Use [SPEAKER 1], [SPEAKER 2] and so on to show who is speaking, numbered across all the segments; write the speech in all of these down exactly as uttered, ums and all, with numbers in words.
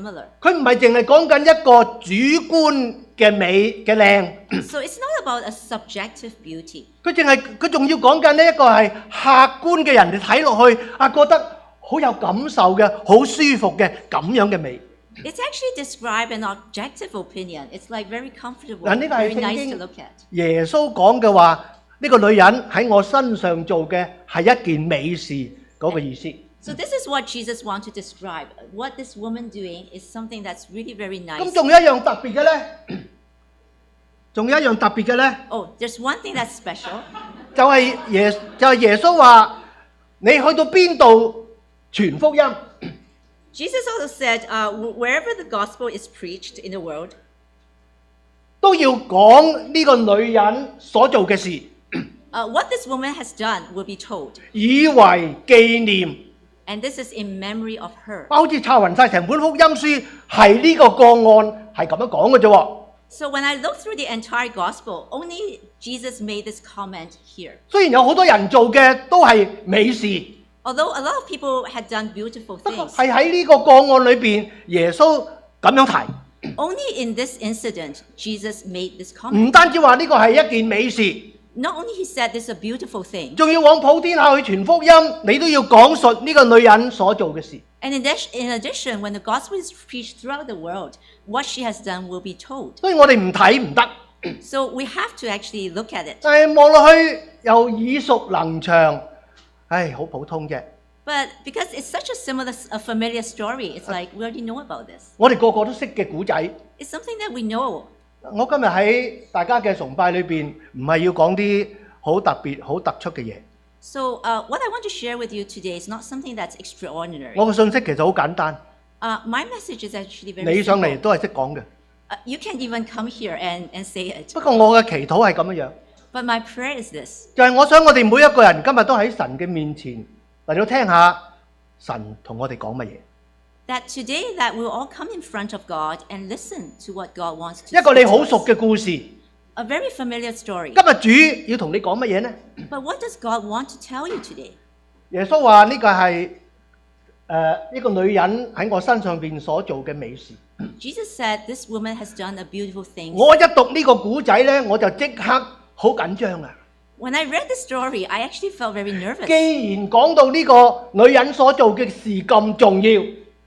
[SPEAKER 1] similar.
[SPEAKER 2] 佢唔係淨係講緊一個主觀嘅美嘅靚，
[SPEAKER 1] So it's not about a subjective beauty.
[SPEAKER 2] 佢淨係佢仲要講緊呢一個係客觀嘅人哋睇落去啊，覺得好有感受嘅、好舒服嘅咁樣嘅美。
[SPEAKER 1] It's actually described an objective opinion. It's like very comfortable,
[SPEAKER 2] 嗱，呢個係
[SPEAKER 1] very
[SPEAKER 2] 聖
[SPEAKER 1] nice
[SPEAKER 2] 經
[SPEAKER 1] to look at.
[SPEAKER 2] 耶穌講嘅話，呢個女人喺我身上做嘅係一件美事嗰個意思。
[SPEAKER 1] So this is what Jesus wants to describe. What this woman doing is something that's really very
[SPEAKER 2] 咁
[SPEAKER 1] nice.
[SPEAKER 2] 仲有一樣特別嘅咧，仲有一樣特別嘅咧，
[SPEAKER 1] Oh, there's one thing that's special.
[SPEAKER 2] 就係耶就係耶穌話：你去到邊度傳福音，
[SPEAKER 1] Jesus also said, uh, wh- wherever the gospel is preached in the world,
[SPEAKER 2] 都要講呢個女人所做嘅事，
[SPEAKER 1] uh, what this woman has done will be told.
[SPEAKER 2] 以為紀念。
[SPEAKER 1] And this is in memory of her.
[SPEAKER 2] 好似抄勻晒成本福音書，係呢個個案係咁樣講嘅啫喎。
[SPEAKER 1] So when I look through the entire gospel, only Jesus made this comment here.
[SPEAKER 2] 雖然有好多人做嘅都係美事，
[SPEAKER 1] Although a lot of people had done beautiful
[SPEAKER 2] 不過
[SPEAKER 1] things,
[SPEAKER 2] 係喺呢個個案裏邊，耶穌咁樣提，
[SPEAKER 1] only in this incident, Jesus made this
[SPEAKER 2] 唔
[SPEAKER 1] comment.
[SPEAKER 2] 單止話呢個係一件美事，
[SPEAKER 1] Not only he said this is a beautiful thing,
[SPEAKER 2] 仲要往普天下去傳福音，你都要講述呢個女人所做嘅事。
[SPEAKER 1] and in addition, in addition, when the gospel is preached throughout the world, what she has done will be told.
[SPEAKER 2] 所以我哋唔睇唔得，
[SPEAKER 1] So we have to actually look at it.
[SPEAKER 2] 但係望落去又耳熟能詳，唉，好普通啫。
[SPEAKER 1] But because it's such a similar, a familiar story, it's like we already know about this.
[SPEAKER 2] 我哋個個都識嘅古仔。
[SPEAKER 1] It's something that we know.
[SPEAKER 2] 我今日喺大家嘅崇拜裏邊，唔係要講啲好特別、好突出嘅嘢。
[SPEAKER 1] So uh, what I want to share with you today is not something that's extraordinary.
[SPEAKER 2] 我嘅信息其實好簡單，
[SPEAKER 1] Uh, my message is actually very
[SPEAKER 2] 你上嚟
[SPEAKER 1] simple.
[SPEAKER 2] 都係識講嘅。
[SPEAKER 1] Uh, you can even come here and, and say it.
[SPEAKER 2] 不過我嘅祈禱係咁樣樣，
[SPEAKER 1] But my prayer is this,
[SPEAKER 2] 就係我想我哋每一個人今日都喺神嘅面前嚟到聽下神同我哋講乜嘢。
[SPEAKER 1] that today that we'll all come in front of God and listen to what God wants to
[SPEAKER 2] 一個你
[SPEAKER 1] say
[SPEAKER 2] 好
[SPEAKER 1] to
[SPEAKER 2] 熟
[SPEAKER 1] us.
[SPEAKER 2] 嘅故事，今
[SPEAKER 1] A very familiar story.
[SPEAKER 2] 日主要同你講乜嘢呢？
[SPEAKER 1] But what does God want to tell you today?
[SPEAKER 2] 耶穌話呢個係誒呢個女人喺我身上邊所做嘅美事。
[SPEAKER 1] Jesus said this woman has done a beautiful thing.
[SPEAKER 2] 我一讀呢個古仔呢，我就即刻好緊張啊！
[SPEAKER 1] When I read the story, I actually felt very nervous.
[SPEAKER 2] 既然講到呢個女人所做嘅事咁重要，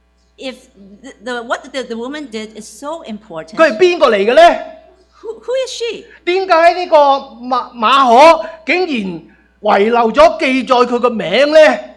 [SPEAKER 1] If the, the, what the, the woman did is so important,
[SPEAKER 2] 佢係邊個嚟嘅呢？
[SPEAKER 1] who, who is she?
[SPEAKER 2] 點解呢個馬馬可竟然遺留咗記載佢個名呢？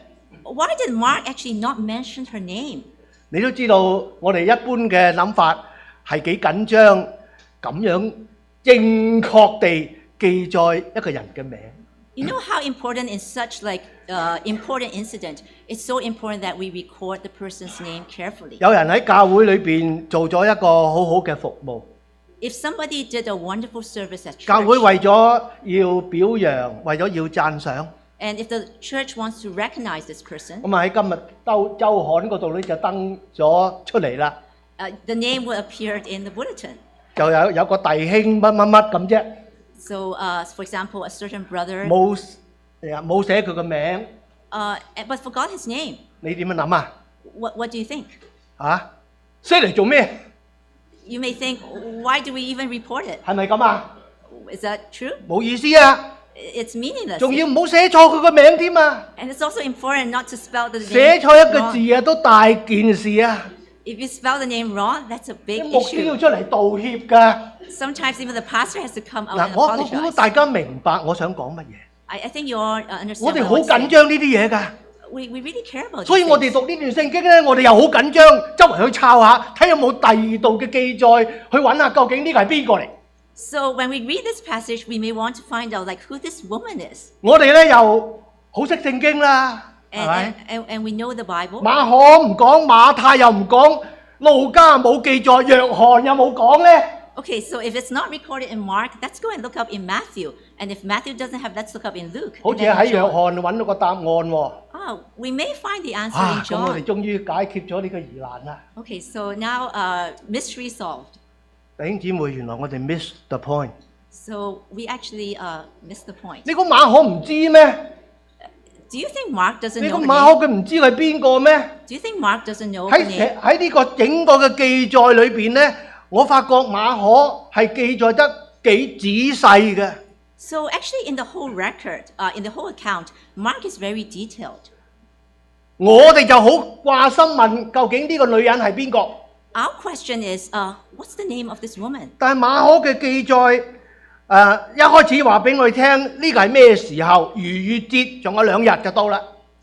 [SPEAKER 1] Why did Mark actually not mention her name?
[SPEAKER 2] 你都知道我哋一般嘅諗法係幾緊張，咁樣正確地記載一個人嘅名。
[SPEAKER 1] You know how important in such like uh, important incident, it's so important that we record the person's name carefully.
[SPEAKER 2] 有人喺教會裏邊做咗一個好好嘅服務，
[SPEAKER 1] If somebody did a wonderful service at
[SPEAKER 2] 教會
[SPEAKER 1] church,
[SPEAKER 2] 為咗要表揚，為咗要讚賞，
[SPEAKER 1] and if the church wants to recognize this person,
[SPEAKER 2] 咁啊喺今日周週刊嗰度咧就登咗出嚟啦，
[SPEAKER 1] uh, the name will appear in the bulletin.
[SPEAKER 2] 就有有個弟兄乜乜乜咁啫，
[SPEAKER 1] So, uh, for example, a certain brother,
[SPEAKER 2] 冇誒冇寫佢個名，
[SPEAKER 1] uh, but forgot his name.
[SPEAKER 2] 你點樣諗啊？
[SPEAKER 1] What, what do you think?
[SPEAKER 2] 嚇寫嚟做咩？
[SPEAKER 1] You may think, why do we even report it?
[SPEAKER 2] 係咪咁啊？
[SPEAKER 1] Is that true?
[SPEAKER 2] 冇意思啊！
[SPEAKER 1] It's meaningless.
[SPEAKER 2] 仲要唔好寫錯佢個名添啊！
[SPEAKER 1] And it's also important not to spell the
[SPEAKER 2] 寫
[SPEAKER 1] name
[SPEAKER 2] 錯一個
[SPEAKER 1] wrong.
[SPEAKER 2] 字啊，都大件事啊！
[SPEAKER 1] If you spell the name wrong, that's a
[SPEAKER 2] 啲
[SPEAKER 1] big
[SPEAKER 2] 牧師要
[SPEAKER 1] issue.
[SPEAKER 2] 出嚟道歉㗎。
[SPEAKER 1] Sometimes even the pastor has to come out
[SPEAKER 2] 嗱，
[SPEAKER 1] and
[SPEAKER 2] 我我估
[SPEAKER 1] apologize.
[SPEAKER 2] 大家明白我想講乜嘢。
[SPEAKER 1] I, I think you all uh, understand
[SPEAKER 2] 我哋
[SPEAKER 1] what
[SPEAKER 2] 好
[SPEAKER 1] I'm
[SPEAKER 2] 緊
[SPEAKER 1] saying.
[SPEAKER 2] 張呢啲嘢㗎，
[SPEAKER 1] We, we really care about
[SPEAKER 2] 所以
[SPEAKER 1] these
[SPEAKER 2] 我哋
[SPEAKER 1] things.
[SPEAKER 2] 讀呢段聖經咧，我哋又好緊張，周圍去抄下，睇有冇第二度嘅記載，去揾下究竟呢個係邊個嚟。
[SPEAKER 1] So when we read this passage, we may want to find out like who this woman is.
[SPEAKER 2] 我哋咧又好識聖經啦，係
[SPEAKER 1] And,
[SPEAKER 2] 咪
[SPEAKER 1] and, and, and we know the Bible.
[SPEAKER 2] 馬可唔講，馬太又唔講，路加冇記載，約翰又冇講咧。
[SPEAKER 1] Okay, so if it's not recorded in Mark, let's go and look up in Matthew. And if Matthew doesn't have, let's look up in Luke.
[SPEAKER 2] 好
[SPEAKER 1] and
[SPEAKER 2] 似
[SPEAKER 1] then
[SPEAKER 2] 喺
[SPEAKER 1] in
[SPEAKER 2] 約
[SPEAKER 1] John.
[SPEAKER 2] 翰揾到個答案喎。
[SPEAKER 1] Ah, we may find the answer
[SPEAKER 2] 啊，
[SPEAKER 1] in
[SPEAKER 2] 咁我哋
[SPEAKER 1] John.
[SPEAKER 2] 終於解決咗呢個疑難啦。
[SPEAKER 1] Okay, so now uh, mystery solved.
[SPEAKER 2] 弟兄姊妹，原來我哋 miss the point。
[SPEAKER 1] So we actually uh, missed the point.
[SPEAKER 2] 你估馬可唔知咩？
[SPEAKER 1] Do you think Mark doesn't
[SPEAKER 2] 你個
[SPEAKER 1] know
[SPEAKER 2] 馬
[SPEAKER 1] her
[SPEAKER 2] 可
[SPEAKER 1] name?
[SPEAKER 2] 佢唔知佢係邊個咩？
[SPEAKER 1] Do you think Mark doesn't know her
[SPEAKER 2] 喺
[SPEAKER 1] name?
[SPEAKER 2] 喺呢個整個嘅記載裏邊咧，我發覺馬可係記載得幾仔細嘅。
[SPEAKER 1] So actually, in the whole record, uh, in the whole account, Mark is very detailed.
[SPEAKER 2] 我哋就好掛心問究竟呢個女人係邊個？
[SPEAKER 1] Our question is, uh, what's the name of this woman?
[SPEAKER 2] 但係馬可嘅記載，誒、呃、一開始話俾我哋聽呢個係咩時候？逾越節仲有兩日就到啦。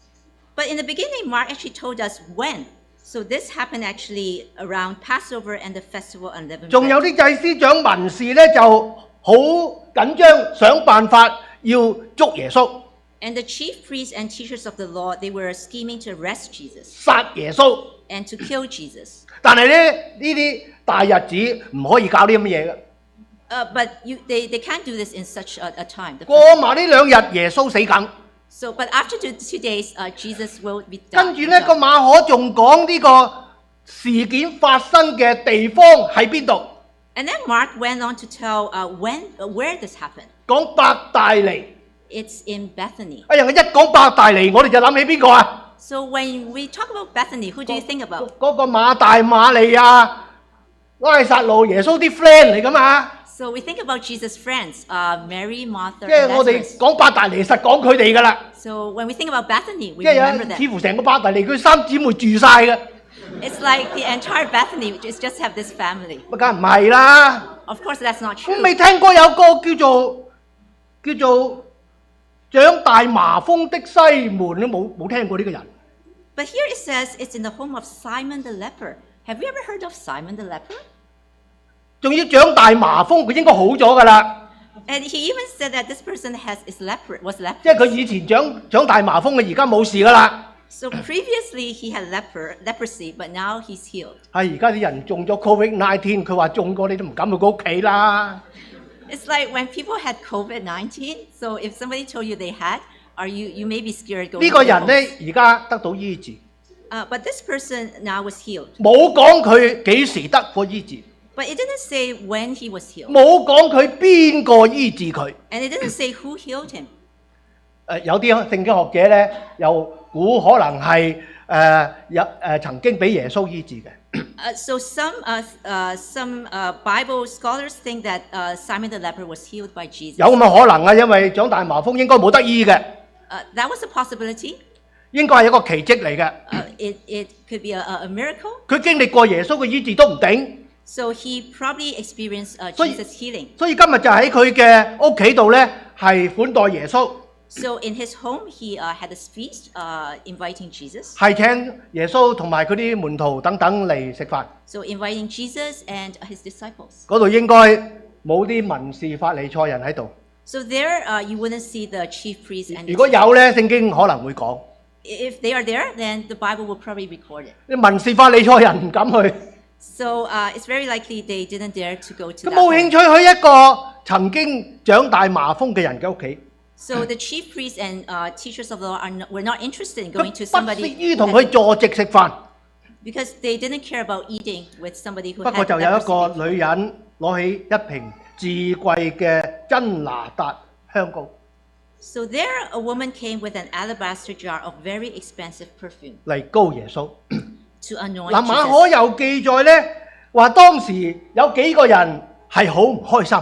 [SPEAKER 1] But in the beginning, Mark actually told us when. So this happened actually around Passover and the festival of unleavened
[SPEAKER 2] 仲有
[SPEAKER 1] bread.
[SPEAKER 2] 啲祭司長文士咧就好緊張，想辦法要捉耶穌、
[SPEAKER 1] And the chief priests and teachers of the law, they were scheming to arrest Jesus
[SPEAKER 2] 殺耶穌。
[SPEAKER 1] and to kill Jesus.
[SPEAKER 2] 但係咧呢啲大日子唔可以搞啲咁嘅嘢嘅。
[SPEAKER 1] Uh, but you, they, they can't do this in such a, a time. The
[SPEAKER 2] 過埋呢兩日，耶穌死梗。
[SPEAKER 1] So, but after two, two days, uh, Jesus will be
[SPEAKER 2] 跟
[SPEAKER 1] done.
[SPEAKER 2] 住咧個馬可仲講呢個事件發生嘅地方喺邊度？
[SPEAKER 1] And then Mark went on to tell uh, when, uh, where this happened.
[SPEAKER 2] 講伯大尼。
[SPEAKER 1] It's in Bethany.
[SPEAKER 2] 哎呀，我一講伯大尼，我哋就諗起邊個啊？
[SPEAKER 1] So when we talk about Bethany, who do you think about?
[SPEAKER 2] 嗰個馬大馬利亞、拉撒路，耶穌啲 friend 嚟噶嘛？
[SPEAKER 1] So we think about Jesus' friends, uh, Mary, Martha,
[SPEAKER 2] 即係
[SPEAKER 1] and
[SPEAKER 2] 我哋
[SPEAKER 1] Lazarus.
[SPEAKER 2] 講伯大尼，實講佢哋噶啦。
[SPEAKER 1] So when we think about Bethany, we
[SPEAKER 2] 即係
[SPEAKER 1] remember
[SPEAKER 2] 有
[SPEAKER 1] them.
[SPEAKER 2] 似乎成個伯大尼佢三姊妹住晒嘅，
[SPEAKER 1] It's like the entire Bethany just just have this family.
[SPEAKER 2] 咪梗係唔係啦？
[SPEAKER 1] Of course, that's not
[SPEAKER 2] 我
[SPEAKER 1] true.
[SPEAKER 2] 未聽過有個叫做叫做長大麻風的西門，都冇冇聽過呢個人。
[SPEAKER 1] But here it says it's in the home of Simon the leper. Have you ever heard of Simon the leper?
[SPEAKER 2] 仲要長大麻風，佢應該好咗㗎啦。
[SPEAKER 1] And he even said that this person has is leper was
[SPEAKER 2] 即係佢
[SPEAKER 1] leper.
[SPEAKER 2] 以前長長大麻風嘅，而家冇事㗎啦。
[SPEAKER 1] So previously he had leper leprosy, but now he's healed.
[SPEAKER 2] 係而家啲人中咗 Covid 十九，佢話中過你都唔敢去佢屋企啦。
[SPEAKER 1] It's like when people had COVID nineteen. So if somebody told you they had, are you you may be scared going
[SPEAKER 2] 呢
[SPEAKER 1] to
[SPEAKER 2] 個
[SPEAKER 1] their
[SPEAKER 2] 人
[SPEAKER 1] homes.
[SPEAKER 2] 咧而家得到醫治，
[SPEAKER 1] Uh, but this person now was healed.
[SPEAKER 2] 冇講佢幾時得過醫治，
[SPEAKER 1] But it didn't say when he was healed.
[SPEAKER 2] 冇講佢邊個醫治佢。
[SPEAKER 1] And it didn't say who healed him.
[SPEAKER 2] 誒、有啲聖經學者咧又估可能係誒有誒曾經俾耶穌醫治嘅。
[SPEAKER 1] Uh, so some uh, uh, some uh, Bible scholars think that uh, Simon the leper was healed by Jesus.
[SPEAKER 2] 有咁嘅可能啊，因為長大麻風應該冇得醫嘅，
[SPEAKER 1] Uh, that was a possibility.
[SPEAKER 2] 應該係一個奇蹟嚟嘅。
[SPEAKER 1] Uh, it, it could be a, a a miracle.
[SPEAKER 2] 佢經歷過耶穌嘅醫治都唔定，
[SPEAKER 1] So he probably experienced uh,
[SPEAKER 2] 所以
[SPEAKER 1] Jesus' healing.
[SPEAKER 2] 所以今日就喺佢嘅屋企度咧係款待耶穌，
[SPEAKER 1] So in his home, he uh, had a feast uh, inviting Jesus.
[SPEAKER 2] 係請耶穌同埋佢啲門徒等等嚟食飯。
[SPEAKER 1] So inviting Jesus and his disciples.
[SPEAKER 2] 嗰度應該冇啲文士法利賽人喺度。
[SPEAKER 1] So there, uh, you wouldn't see the chief priests and
[SPEAKER 2] 如果有咧，聖經可能會講。
[SPEAKER 1] if they are there, then the Bible will probably record it.
[SPEAKER 2] 啲文士法利賽人唔敢去，
[SPEAKER 1] So uh, it's very likely they didn't dare to go to
[SPEAKER 2] 佢
[SPEAKER 1] that
[SPEAKER 2] 冇
[SPEAKER 1] home.
[SPEAKER 2] 興趣去一個曾經長大麻風嘅人嘅屋企，
[SPEAKER 1] So the chief priests and uh, teachers of the law are not, were not interested in
[SPEAKER 2] 佢
[SPEAKER 1] going to
[SPEAKER 2] 不屑
[SPEAKER 1] somebody
[SPEAKER 2] 於同
[SPEAKER 1] who
[SPEAKER 2] 佢
[SPEAKER 1] had-
[SPEAKER 2] 坐席食飯。
[SPEAKER 1] because they didn't care about eating with somebody who
[SPEAKER 2] 不過
[SPEAKER 1] had
[SPEAKER 2] 就有一
[SPEAKER 1] leprosy
[SPEAKER 2] 個
[SPEAKER 1] before.
[SPEAKER 2] 女人攞起一瓶至貴嘅真拿達香膏
[SPEAKER 1] So there, a woman came with an alabaster jar of very expensive perfume
[SPEAKER 2] 嚟膏耶穌。
[SPEAKER 1] to anoint
[SPEAKER 2] 嗱，馬
[SPEAKER 1] Jesus.
[SPEAKER 2] 可有記載咧，話當時有幾個人係好唔開心。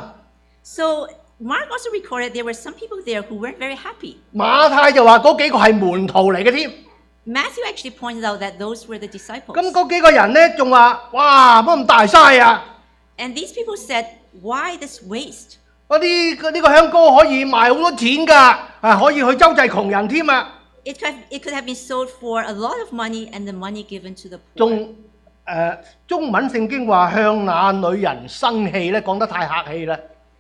[SPEAKER 1] So Mark also recorded there were some people there who weren't very happy.
[SPEAKER 2] 馬太就話嗰幾個係門徒嚟嘅添。
[SPEAKER 1] Matthew actually pointed out that those were the disciples.
[SPEAKER 2] 咁嗰幾個人咧仲話：哇，乜咁大嘥啊！
[SPEAKER 1] And these people said, why this waste?
[SPEAKER 2] 嗰啲嗰呢個香膏可以賣好多錢㗎，啊可以去周濟窮人添啊！
[SPEAKER 1] It could, have, it could have been sold for a lot of money and the money given to the poor.
[SPEAKER 2] 仲誒、呃、中文聖經話向那女人生氣咧，講得太客氣啦。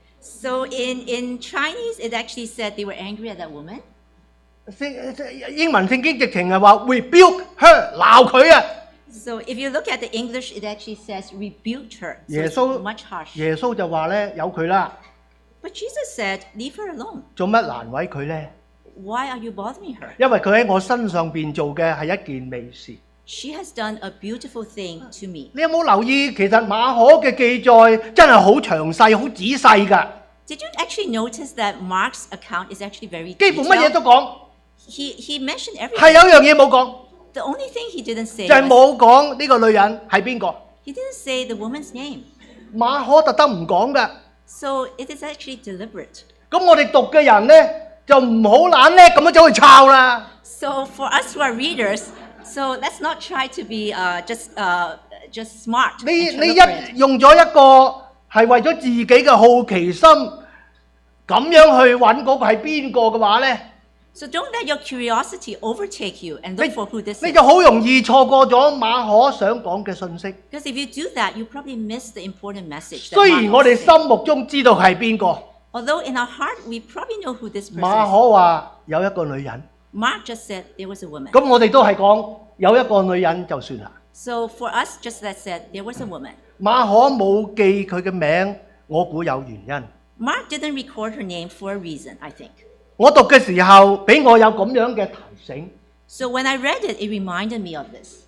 [SPEAKER 1] So in, in Chinese, it actually said they were angry at that woman.
[SPEAKER 2] 聖英文聖經直情係話 rebuke her 鬧佢啊！
[SPEAKER 1] So if you look at the English, it actually says rebuked her. So
[SPEAKER 2] 耶
[SPEAKER 1] it's
[SPEAKER 2] 穌
[SPEAKER 1] much harsh.
[SPEAKER 2] 耶穌就話咧由佢啦，
[SPEAKER 1] But Jesus said, leave her alone.
[SPEAKER 2] 做乜難為佢咧？
[SPEAKER 1] Why are you bothering her?
[SPEAKER 2] 因為佢喺我身上邊做嘅係一件美事。
[SPEAKER 1] She has done a beautiful thing to me.
[SPEAKER 2] 你有冇留意？其實馬可嘅記載真係好詳細、好仔細㗎，
[SPEAKER 1] Did you actually notice that Mark's account is actually very
[SPEAKER 2] 幾乎乜嘢
[SPEAKER 1] detailed?
[SPEAKER 2] 都講。
[SPEAKER 1] He he mentioned
[SPEAKER 2] 係
[SPEAKER 1] everything.
[SPEAKER 2] 有一樣嘢冇講，
[SPEAKER 1] The only thing he didn't say
[SPEAKER 2] 就係
[SPEAKER 1] was,
[SPEAKER 2] 冇講呢個女人係邊個。
[SPEAKER 1] he didn't say the woman's name.
[SPEAKER 2] 馬可特登唔講㗎。
[SPEAKER 1] So it is actually deliberate.
[SPEAKER 2] 咁我哋讀嘅人咧就唔好懶叻咁樣走去抄啦。
[SPEAKER 1] So for us who are readers, so let's not try to be uh, just uh, just smart.
[SPEAKER 2] 你
[SPEAKER 1] and
[SPEAKER 2] 你
[SPEAKER 1] deliberate.
[SPEAKER 2] 一用咗一個係為咗自己嘅好奇心咁樣去揾嗰個係邊個嘅話咧，
[SPEAKER 1] So don't let your curiosity overtake you and look for who this
[SPEAKER 2] 你
[SPEAKER 1] is.
[SPEAKER 2] 就好容易錯過咗馬可想講嘅信息。
[SPEAKER 1] Because if you do that, you probably miss the important message. That
[SPEAKER 2] 雖然
[SPEAKER 1] Mark
[SPEAKER 2] 我哋
[SPEAKER 1] was saying.
[SPEAKER 2] 心目中知道係邊個，
[SPEAKER 1] Although in our heart we probably know who this person
[SPEAKER 2] 馬
[SPEAKER 1] is.
[SPEAKER 2] 可話有一個女人，
[SPEAKER 1] Mark just said there was a woman.
[SPEAKER 2] 咁我哋都係講有一個女人就算啦。
[SPEAKER 1] So for us, just that said, there was a woman.
[SPEAKER 2] 馬可冇記佢嘅名，我估有原因。
[SPEAKER 1] Mark didn't record her name for a reason, I think.
[SPEAKER 2] 我讀嘅時候，俾我有咁樣嘅提醒。
[SPEAKER 1] So when I read it, it reminded me of this.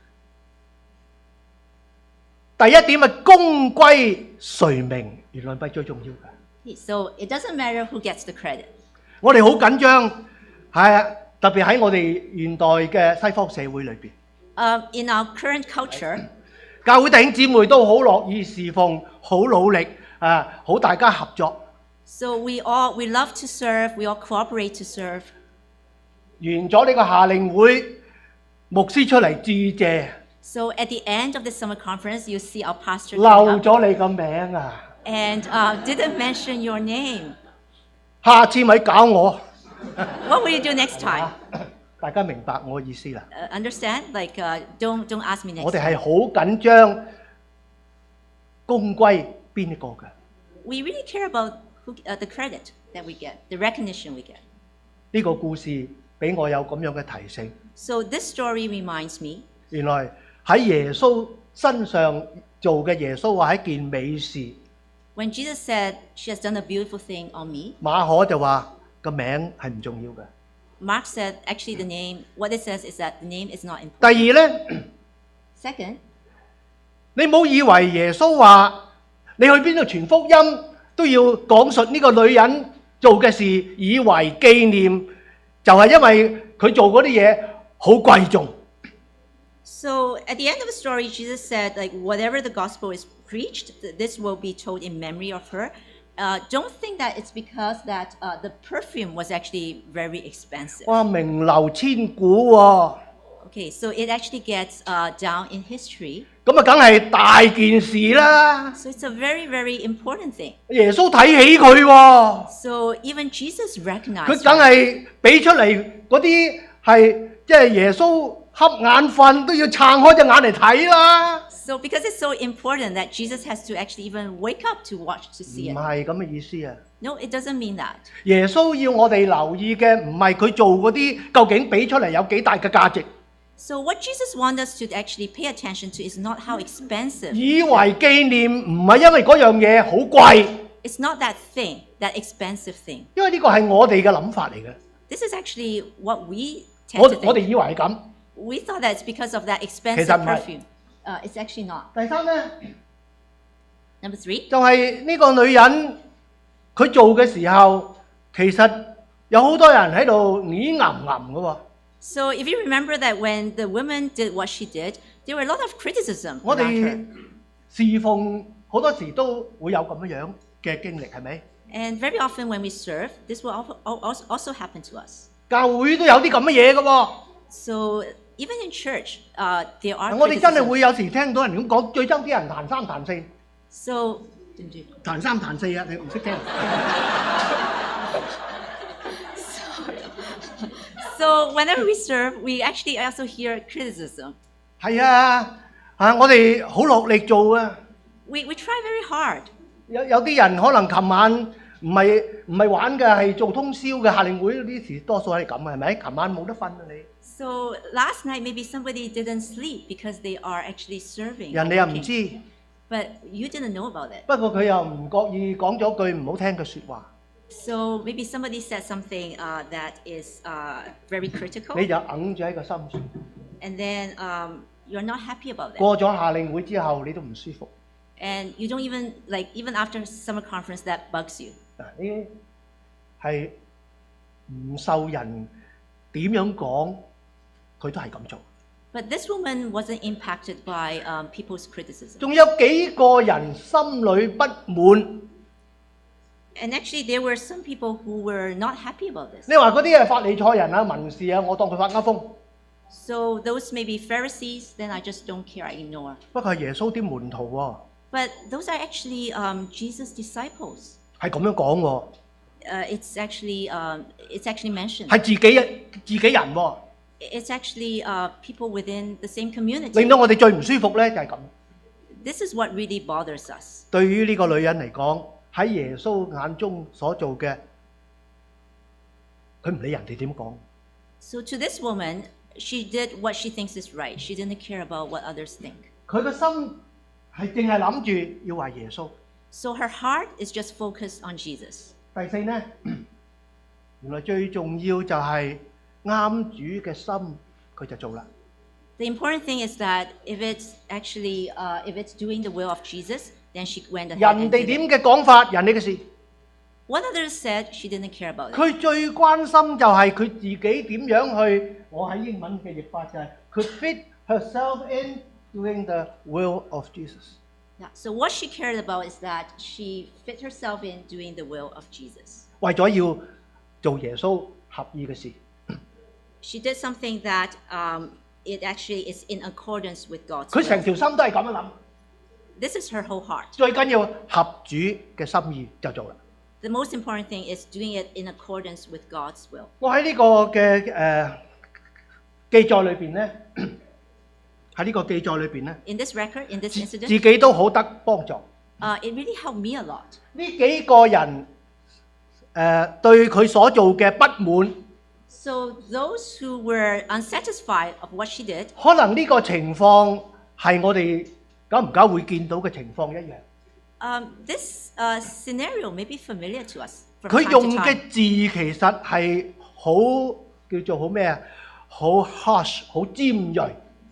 [SPEAKER 2] 第一點係功歸誰名，原來唔係最重要嘅。
[SPEAKER 1] So it doesn't matter who gets the credit.
[SPEAKER 2] 我哋好緊張，係啊，特別喺我哋現代嘅西方社會裏邊，
[SPEAKER 1] Um, in our current culture,
[SPEAKER 2] 教會弟兄姊妹都好樂意侍奉，好努力啊，好大家合作。
[SPEAKER 1] so we all we love to serve, we all cooperate to serve.
[SPEAKER 2] 完咗呢個夏令會，牧師出嚟致謝，
[SPEAKER 1] So at the end of the summer conference, you see our pastor
[SPEAKER 2] 漏
[SPEAKER 1] coming up
[SPEAKER 2] 咗你個名啊！
[SPEAKER 1] and uh, didn't mention your name.
[SPEAKER 2] 下次咪搞我。
[SPEAKER 1] What will you do next time?
[SPEAKER 2] 大家明白我意思啦。
[SPEAKER 1] Uh, understand? Like, uh, don't don't ask me
[SPEAKER 2] 我
[SPEAKER 1] next
[SPEAKER 2] 哋係
[SPEAKER 1] time.
[SPEAKER 2] 好緊張功歸邊一個嘅。
[SPEAKER 1] We really care about who, uh, the credit that we get, the recognition we get.
[SPEAKER 2] 呢個故事俾我有咁樣嘅提醒。
[SPEAKER 1] So this story reminds me,
[SPEAKER 2] 原來喺耶穌身上做嘅耶穌話係一件美事。
[SPEAKER 1] when Jesus said, "She has done a beautiful thing on me,"
[SPEAKER 2] 馬可就話個名係唔重要嘅。
[SPEAKER 1] Mark said, actually, the name. What it says is that the name is not
[SPEAKER 2] 第
[SPEAKER 1] important.
[SPEAKER 2] 二咧，
[SPEAKER 1] Second,
[SPEAKER 2] 你冇以為耶穌話你去邊度傳福音都要講述呢個女人做嘅事，以為紀念，就係因為佢做嗰啲嘢好貴重。
[SPEAKER 1] so at the end of the story, Jesus said, like, whatever the gospel is preached, th- this will be told in memory of her. Uh, don't think that it's because that uh, the perfume was actually very expensive.
[SPEAKER 2] 哇，名流千古喎，
[SPEAKER 1] Okay, so it actually gets uh, down in history.
[SPEAKER 2] 咁啊梗係大件事啦。
[SPEAKER 1] So it's a very, very important thing.
[SPEAKER 2] 耶穌睇起佢喎，
[SPEAKER 1] So even Jesus
[SPEAKER 2] 佢
[SPEAKER 1] recognized
[SPEAKER 2] 梗
[SPEAKER 1] her.
[SPEAKER 2] 係俾出嚟嗰啲係即係耶穌瞌眼瞓都要撐開隻眼嚟睇啦。
[SPEAKER 1] So because it's so important that Jesus has to actually even wake up to watch to
[SPEAKER 2] 唔
[SPEAKER 1] see it.
[SPEAKER 2] 係咁嘅意思啊！
[SPEAKER 1] No, it doesn't mean that.
[SPEAKER 2] 耶穌要我哋留意嘅唔係佢做嗰啲究竟俾出嚟有幾大嘅價值，
[SPEAKER 1] So what Jesus wants us to actually pay attention to is not how expensive.
[SPEAKER 2] 以為紀念唔係因為嗰樣嘢好貴，
[SPEAKER 1] It's not that thing, that expensive thing.
[SPEAKER 2] 因為呢個係我哋嘅諗法嚟嘅。
[SPEAKER 1] This is actually what we
[SPEAKER 2] 我
[SPEAKER 1] tend to
[SPEAKER 2] 我哋
[SPEAKER 1] think.
[SPEAKER 2] 以為係咁。
[SPEAKER 1] We thought that it's because of that expensive
[SPEAKER 2] 其實唔係。
[SPEAKER 1] perfume. Uh, it's actually not.
[SPEAKER 2] 第三呢，
[SPEAKER 1] Number three,
[SPEAKER 2] 就係呢個女人佢做嘅時候，其實有好多人喺度咦吟吟嘅喎。
[SPEAKER 1] so if you remember that when the woman did what she did, there were a lot of criticism
[SPEAKER 2] 我
[SPEAKER 1] around
[SPEAKER 2] 哋
[SPEAKER 1] her.
[SPEAKER 2] 侍奉好多時都會有咁樣嘅經歷，係咪？
[SPEAKER 1] And very often when we serve, this will al- al- also also happen to us.
[SPEAKER 2] 教會都有啲咁嘅嘢嘅喎。
[SPEAKER 1] So even in church, uh, there are
[SPEAKER 2] 我哋真係
[SPEAKER 1] criticism.
[SPEAKER 2] 會有時聽到人咁講，最憎啲人彈三彈四，
[SPEAKER 1] So,
[SPEAKER 2] 彈三彈四啊！你唔識聽。
[SPEAKER 1] so whenever we serve, we actually also hear criticism.
[SPEAKER 2] 係啊，啊我哋好落力做啊！
[SPEAKER 1] We, we try very hard.
[SPEAKER 2] 有有啲人可能琴晚唔係唔係玩嘅，係做通宵嘅夏令會呢時多數係咁嘅，係咪？琴晚冇得瞓啊你。
[SPEAKER 1] So last night, maybe somebody didn't sleep because they are actually serving.
[SPEAKER 2] 人
[SPEAKER 1] or
[SPEAKER 2] 哋又唔
[SPEAKER 1] working.
[SPEAKER 2] 知，
[SPEAKER 1] But you didn't know about it.
[SPEAKER 2] 不過佢又唔覺意講咗句唔好聽嘅説話，
[SPEAKER 1] So maybe somebody said something uh, that is uh, very critical,
[SPEAKER 2] 你就揞住喺個心處。
[SPEAKER 1] and then um, you're not happy about it.
[SPEAKER 2] 過咗夏令會之後，你都唔舒服。
[SPEAKER 1] And you don't even, like, even after summer conference, that bugs you.
[SPEAKER 2] 嗱，呢啲係唔受人點樣講，佢都係咁做。
[SPEAKER 1] But this woman wasn't impacted by um, people's criticism.
[SPEAKER 2] 仲有幾個人心裏不滿。
[SPEAKER 1] And actually, there were some people who were not happy about this.
[SPEAKER 2] 你話嗰啲係法利賽人啊、文士啊，我當佢發噏風。
[SPEAKER 1] So those may be Pharisees, then I just don't care, I ignore.
[SPEAKER 2] 不過係耶穌啲門徒喎，
[SPEAKER 1] But those are actually um, Jesus' disciples.
[SPEAKER 2] 係咁樣講喎，
[SPEAKER 1] Uh, it's actually um, it's actually mentioned.
[SPEAKER 2] 係自己自己人喎，
[SPEAKER 1] It's actually uh, people within the same
[SPEAKER 2] 令
[SPEAKER 1] community.
[SPEAKER 2] 到我哋最唔舒服咧就係咁。
[SPEAKER 1] This is what really bothers us.
[SPEAKER 2] 對於呢個女人嚟講，喺耶穌眼中所做嘅，佢唔理人哋點講。
[SPEAKER 1] So to this woman, she did what she thinks is right. She didn't care about what others think.
[SPEAKER 2] 佢個心係淨係諗住要為耶穌。
[SPEAKER 1] So her heart is just focused on Jesus.
[SPEAKER 2] 第四呢，原來最重要就係啱主嘅心，佢就做啦。
[SPEAKER 1] The important thing is that if it's actually uh, if it's doing the will of Jesus, then she went ahead
[SPEAKER 2] 人
[SPEAKER 1] and
[SPEAKER 2] 哋
[SPEAKER 1] did
[SPEAKER 2] 點
[SPEAKER 1] it.
[SPEAKER 2] 嘅講法，人哋嘅事。
[SPEAKER 1] What others said, she didn't care about it.
[SPEAKER 2] 佢最關心就係佢自己點樣去，我喺英文嘅譯法就係佢 fit herself in doing the will of Jesus。
[SPEAKER 1] Yeah. So what she cared about is that she fit herself in doing the will of Jesus.
[SPEAKER 2] 為咗要做耶穌合意嘅事，
[SPEAKER 1] She did something that um, it actually is in accordance with God's
[SPEAKER 2] 佢成
[SPEAKER 1] will.
[SPEAKER 2] 條心都係咁樣諗。
[SPEAKER 1] This is her whole heart.
[SPEAKER 2] 最緊要合主嘅心意就做啦。
[SPEAKER 1] The most important thing is doing it in accordance with God's will.
[SPEAKER 2] 我喺呢個嘅誒、呃、記載裏邊咧，喺呢個記載裏邊咧，
[SPEAKER 1] In this record, in this
[SPEAKER 2] 自
[SPEAKER 1] incident,
[SPEAKER 2] 自己都好得幫助。
[SPEAKER 1] uh, it really helped me a lot.
[SPEAKER 2] 呢幾個人誒、呃、對佢所做嘅不滿，
[SPEAKER 1] So those who were unsatisfied of what she did,
[SPEAKER 2] 可能呢個情況係我哋久唔久會見到嘅情況一樣。
[SPEAKER 1] um, this uh, scenario may be familiar to us from
[SPEAKER 2] 佢
[SPEAKER 1] time
[SPEAKER 2] 用
[SPEAKER 1] to
[SPEAKER 2] 嘅
[SPEAKER 1] time.
[SPEAKER 2] 字其實係好叫做好咩啊？好 harsh， 好尖鋭，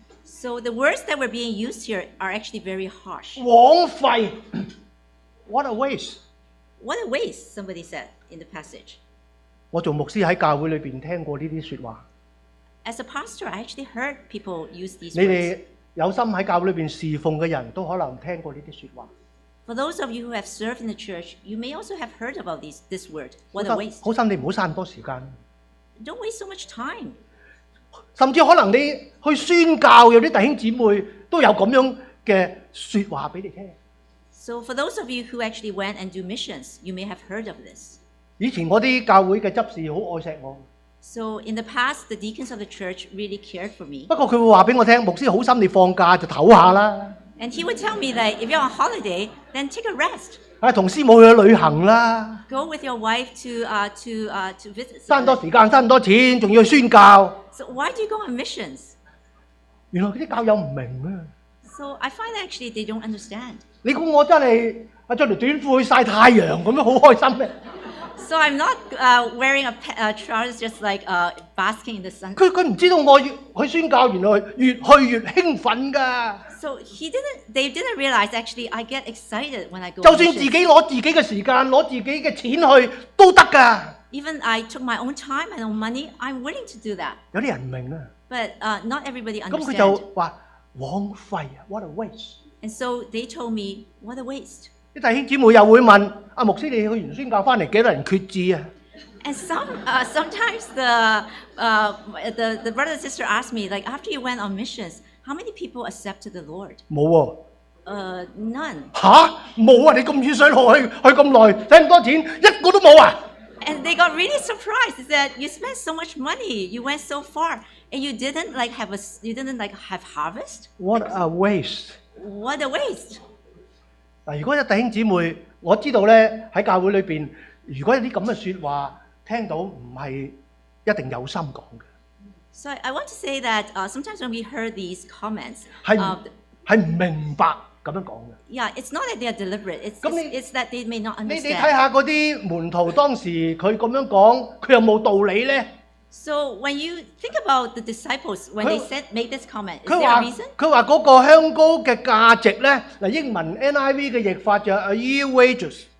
[SPEAKER 1] So the words that were being used here are actually very harsh.
[SPEAKER 2] 枉費。What a waste！
[SPEAKER 1] What a waste, somebody said in the passage.
[SPEAKER 2] 我做牧師喺教會裏邊聽過呢啲説話。
[SPEAKER 1] As a pastor, I actually heard people use these
[SPEAKER 2] 你
[SPEAKER 1] words.
[SPEAKER 2] 哋有心喺教會裏邊侍奉嘅人都可能聽過呢啲説話。
[SPEAKER 1] For those of you who have served in the church, you may also have heard about these, this word.
[SPEAKER 2] 好
[SPEAKER 1] What a
[SPEAKER 2] 心
[SPEAKER 1] waste.
[SPEAKER 2] 好心，你唔好嘥咁多時間。
[SPEAKER 1] Don't waste so much time.
[SPEAKER 2] 甚至可能你去宣教，有啲弟兄姊妹都有咁樣嘅説話俾你聽。
[SPEAKER 1] So for those of you who actually went and do missions, you may have heard of this.
[SPEAKER 2] 以前我啲教會嘅執事好愛錫我，
[SPEAKER 1] So in the past, the deacons of the church really cared for me.
[SPEAKER 2] 不過佢會話俾我聽，牧師好心，你放假就唞下啦，
[SPEAKER 1] And he would tell me that if you're on holiday, then take a rest.
[SPEAKER 2] 啊同師母去旅行啦，
[SPEAKER 1] Go with your wife to, uh, to, uh, to visit
[SPEAKER 2] 嘥多
[SPEAKER 1] someone.
[SPEAKER 2] 時間，嘥咁多錢，仲要去宣教。
[SPEAKER 1] So why do you go on missions?
[SPEAKER 2] 原來嗰啲教友唔明啊！
[SPEAKER 1] So I find actually they don't understand.
[SPEAKER 2] 你估我真係啊着條短褲去曬太陽咁樣好開心咩？
[SPEAKER 1] So I'm not uh, wearing a pe- uh, trousers just like uh, basking in the sun.
[SPEAKER 2] 佢佢唔知道我越去宣教，原來越去越興奮㗎。
[SPEAKER 1] So he didn't. They didn't realize actually I get excited when I go.
[SPEAKER 2] 就
[SPEAKER 1] on
[SPEAKER 2] 算自己
[SPEAKER 1] missions.
[SPEAKER 2] 攞自己嘅時間，攞自己嘅錢去都得㗎。
[SPEAKER 1] Even I took my own time and own money. I'm willing to do that.
[SPEAKER 2] 有啲人唔明啊，
[SPEAKER 1] But uh, not everybody
[SPEAKER 2] 咁佢就
[SPEAKER 1] understands.
[SPEAKER 2] 話枉費啊，what a waste！
[SPEAKER 1] And so they told me, what a waste.
[SPEAKER 2] 啲弟兄姊妹又會問：阿牧師，你去完宣教翻嚟幾多人決志啊？
[SPEAKER 1] And some uh, sometimes the, uh, the the brother and sister asked me like after you went on missions, how many people accepted the Lord?
[SPEAKER 2] 冇喎。
[SPEAKER 1] Uh, none.
[SPEAKER 2] 吓？冇啊！你咁遠水路去去咁耐，使咁多錢，一個都冇啊！
[SPEAKER 1] And they got really surprised. They said, "You spent so much money. You went so far, and you didn't like have a you didn't like have harvest.
[SPEAKER 2] What a waste！
[SPEAKER 1] What a waste!"
[SPEAKER 2] 嗱，如果有弟兄姊妹，我知道咧喺教會裏邊，如果有啲咁嘅説話聽到，唔係一定有心講嘅，
[SPEAKER 1] So I I want to say that uh, sometimes when we heard these comments,
[SPEAKER 2] 係
[SPEAKER 1] uh,
[SPEAKER 2] 唔係唔明白咁樣講嘅。
[SPEAKER 1] yeah, it's not that they are deliberate. It's,
[SPEAKER 2] 咁
[SPEAKER 1] it's,
[SPEAKER 2] 你-
[SPEAKER 1] it's that they may not
[SPEAKER 2] 你你睇
[SPEAKER 1] understand.
[SPEAKER 2] 下嗰啲門徒當時佢咁樣講，佢有冇道理咧？
[SPEAKER 1] So when you think about the disciples, when they said make this comment, is
[SPEAKER 2] 佢
[SPEAKER 1] there
[SPEAKER 2] 話
[SPEAKER 1] a reason?
[SPEAKER 2] 佢話嗰個香膏嘅價值咧，嗱英文 N I V 嘅譯法就係 a year wages。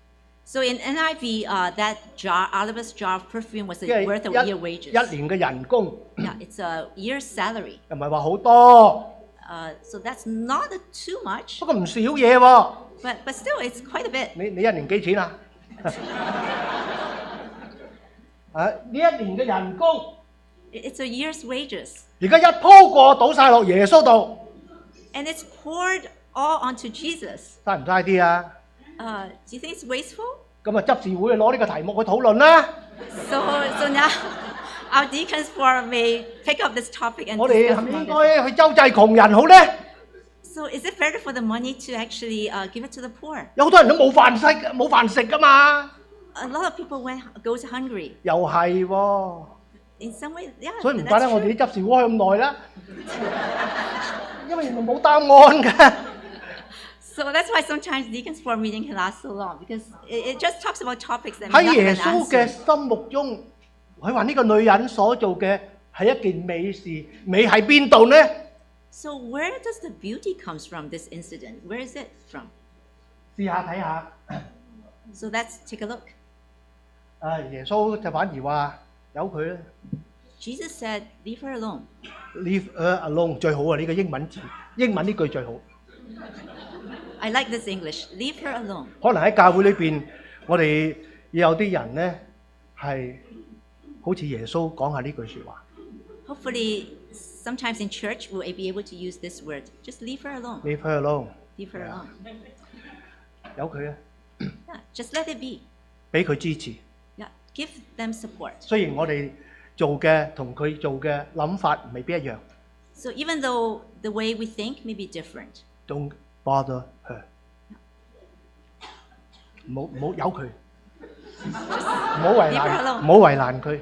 [SPEAKER 1] So in N I V, uh, that jar, alabaster jar of perfume was
[SPEAKER 2] 即係
[SPEAKER 1] worth a
[SPEAKER 2] 一
[SPEAKER 1] year wages.
[SPEAKER 2] 一年嘅人工，
[SPEAKER 1] Yeah, it's a year's salary.
[SPEAKER 2] 又唔係話好多，
[SPEAKER 1] Uh, so that's not a- too much,
[SPEAKER 2] 不過唔少嘢喎。
[SPEAKER 1] but but still, it's quite a bit.
[SPEAKER 2] 你你一年幾錢啊？啊，呢一年嘅人工，
[SPEAKER 1] It- It's a year's wages,
[SPEAKER 2] 而家一鋪過倒晒落耶穌度，
[SPEAKER 1] and it's poured all onto Jesus.
[SPEAKER 2] 嘥唔嘥啲啊？
[SPEAKER 1] Uh, do you think it's wasteful?
[SPEAKER 2] 咁啊，執事會攞呢個題目去討論啦。
[SPEAKER 1] So so now, our deacons forum may pick up this topic and
[SPEAKER 2] 我哋
[SPEAKER 1] discuss
[SPEAKER 2] 係咪應
[SPEAKER 1] among themselves.
[SPEAKER 2] 該去周濟窮人好咧？
[SPEAKER 1] So is it better for the money to actually uh, give it to the poor?
[SPEAKER 2] 有好多人都冇飯食，冇飯食噶嘛。
[SPEAKER 1] A lot of people went goes hungry.
[SPEAKER 2] 又係喎，
[SPEAKER 1] In some way, yeah,
[SPEAKER 2] 所以唔怪
[SPEAKER 1] that's
[SPEAKER 2] 得我
[SPEAKER 1] true.
[SPEAKER 2] 哋啲執事會開咁耐啦。因為原來冇答案嘅。
[SPEAKER 1] So that's why sometimes deacons forum meeting can last so long because it, it just talks about topics that
[SPEAKER 2] 喺
[SPEAKER 1] may not
[SPEAKER 2] 耶
[SPEAKER 1] have
[SPEAKER 2] 穌
[SPEAKER 1] an
[SPEAKER 2] 嘅
[SPEAKER 1] answer.
[SPEAKER 2] 心目中，佢話呢個女人所做嘅係一件美事，美喺邊度呢？
[SPEAKER 1] So where does the beauty comes from this incident? Where is it from?
[SPEAKER 2] 試下睇下。
[SPEAKER 1] So let's take a look.
[SPEAKER 2] 啊，耶穌就反而話由佢啦
[SPEAKER 1] Jesus said, "Leave her alone."
[SPEAKER 2] ，leave her alone 最好啊！呢個英文字，英文呢句最好。
[SPEAKER 1] I like this English. Leave her alone.
[SPEAKER 2] 可能喺教會裏邊，我哋有啲人咧係好似耶穌講下呢句説話
[SPEAKER 1] Hopefully, sometimes in church we'll be able to use this word. Just leave her alone.
[SPEAKER 2] ，leave her alone，
[SPEAKER 1] Leave her alone.
[SPEAKER 2] 由佢啊，
[SPEAKER 1] Yeah, just let it be.
[SPEAKER 2] 俾佢支持。
[SPEAKER 1] Yeah, give them support.
[SPEAKER 2] 雖然我哋做嘅同佢做嘅諗法未必一樣
[SPEAKER 1] So even though the way we think may be different,
[SPEAKER 2] ，don't bother her，唔好唔好由佢，唔好為
[SPEAKER 1] Leave her
[SPEAKER 2] 難，
[SPEAKER 1] alone.
[SPEAKER 2] 唔好為難佢。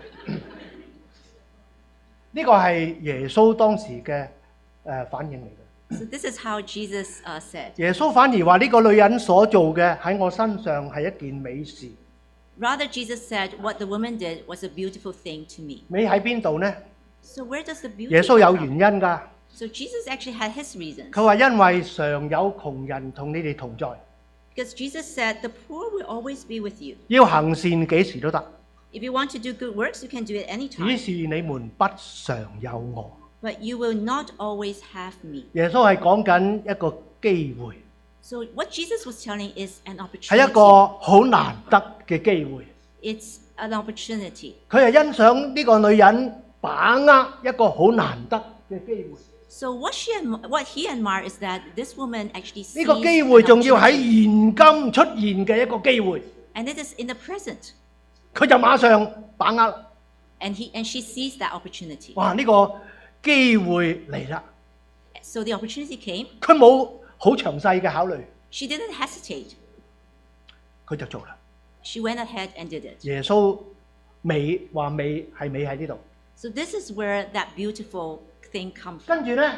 [SPEAKER 2] 呢個係耶穌當時嘅誒反應嚟嘅。
[SPEAKER 1] so this is how Jesus uh, said.
[SPEAKER 2] 耶穌反而話呢個女人所做嘅喺我身上係一件美事。
[SPEAKER 1] Rather, Jesus said, "What the woman did was a beautiful thing to me."
[SPEAKER 2] 美喺邊度呢？
[SPEAKER 1] So where does the beauty
[SPEAKER 2] 耶穌
[SPEAKER 1] come
[SPEAKER 2] 有
[SPEAKER 1] from?
[SPEAKER 2] 原因㗎。
[SPEAKER 1] So Jesus actually had his reasons.
[SPEAKER 2] 佢話因為常有窮人同你哋同在，
[SPEAKER 1] Because Jesus said, "The poor will always be with you.
[SPEAKER 2] 要行善幾時都得，
[SPEAKER 1] If you want to do good works, you can do it
[SPEAKER 2] 只
[SPEAKER 1] anytime.
[SPEAKER 2] 是你們不常有我。
[SPEAKER 1] But you will not always have me."
[SPEAKER 2] 耶穌係講緊一個機會，
[SPEAKER 1] So what Jesus was telling is an
[SPEAKER 2] 係一
[SPEAKER 1] opportunity.
[SPEAKER 2] 個好難得嘅機會。
[SPEAKER 1] It's an opportunity.
[SPEAKER 2] 佢係欣賞呢個女人把握一個好難得嘅機會。
[SPEAKER 1] So what she admi- what he admired is that this woman actually
[SPEAKER 2] 呢
[SPEAKER 1] sees
[SPEAKER 2] 個機
[SPEAKER 1] an
[SPEAKER 2] 會仲要喺
[SPEAKER 1] opportunity.
[SPEAKER 2] 現今出現嘅一個機會，
[SPEAKER 1] And it is in the present.
[SPEAKER 2] 佢就馬上把握。
[SPEAKER 1] And he and she sees that opportunity.
[SPEAKER 2] 哇！呢、個機會嚟啦，
[SPEAKER 1] So the opportunity came.
[SPEAKER 2] 佢冇好詳細嘅考慮，
[SPEAKER 1] She didn't hesitate.
[SPEAKER 2] 佢就做啦。
[SPEAKER 1] She went ahead and did it.
[SPEAKER 2] 耶穌美話美係美喺呢度，
[SPEAKER 1] So this is where that beautiful thing comes from.
[SPEAKER 2] 跟住咧，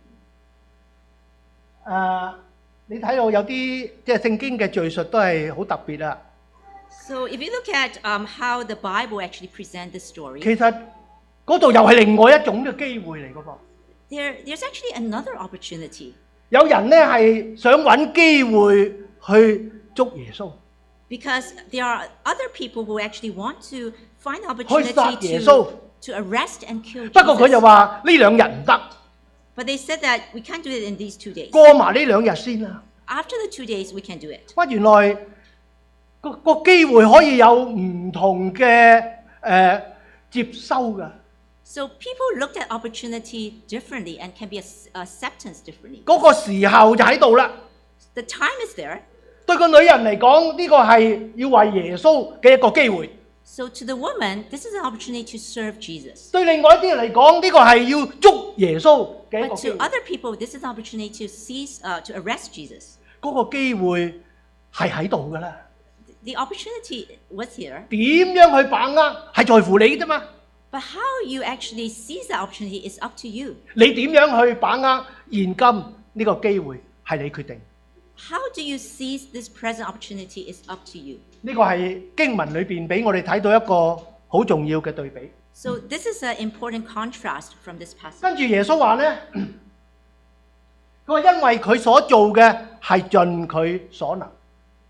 [SPEAKER 2] 誒、你睇到有啲即係聖經嘅敘述都係好特別啊。
[SPEAKER 1] So if you look at um, how the Bible actually presents this story,
[SPEAKER 2] 其實嗰度又係另外一種嘅機會嚟嘅噃。
[SPEAKER 1] there there's actually another opportunity.
[SPEAKER 2] 有人咧係想揾機會去捉耶穌，
[SPEAKER 1] Because there are other people who actually want to find
[SPEAKER 2] 去殺
[SPEAKER 1] opportunity
[SPEAKER 2] 耶穌。
[SPEAKER 1] to, to arrest and kill
[SPEAKER 2] 不過佢就
[SPEAKER 1] Jesus.
[SPEAKER 2] 話呢兩日唔得，
[SPEAKER 1] But they said that we can't do it in these two days.
[SPEAKER 2] 過埋呢兩日先啦。
[SPEAKER 1] After the two days, we can do it.
[SPEAKER 2] 哇！原來個個機會可以有唔同嘅誒、呃接收㗎。
[SPEAKER 1] So people looked at opportunity differently and can be ac- acceptance differently.
[SPEAKER 2] 嗰個時候就喺度啦。
[SPEAKER 1] The time is there.
[SPEAKER 2] 對個女人嚟講，呢、個係要為耶穌嘅一個機會；
[SPEAKER 1] So to the woman, this is an opportunity to serve Jesus.
[SPEAKER 2] 對另外一啲人嚟講，呢、個係要捉耶穌嘅一個
[SPEAKER 1] But
[SPEAKER 2] 機
[SPEAKER 1] to
[SPEAKER 2] 會。
[SPEAKER 1] other people, this is an opportunity to seize, uh, to arrest Jesus.
[SPEAKER 2] 嗰個機會係喺度㗎啦。
[SPEAKER 1] The opportunity was here,
[SPEAKER 2] 點樣去把握係在乎你啫嘛。
[SPEAKER 1] but how you actually seize that opportunity is up to you.
[SPEAKER 2] 你點樣去把握現今呢個機會係你決定。
[SPEAKER 1] How do you seize this present opportunity is up to you.
[SPEAKER 2] 呢個係經文裏邊俾我哋睇到一個好重要嘅對比。
[SPEAKER 1] So this is an important contrast from this passage.
[SPEAKER 2] 跟住耶穌話呢，佢話因為佢所做嘅係盡佢所能。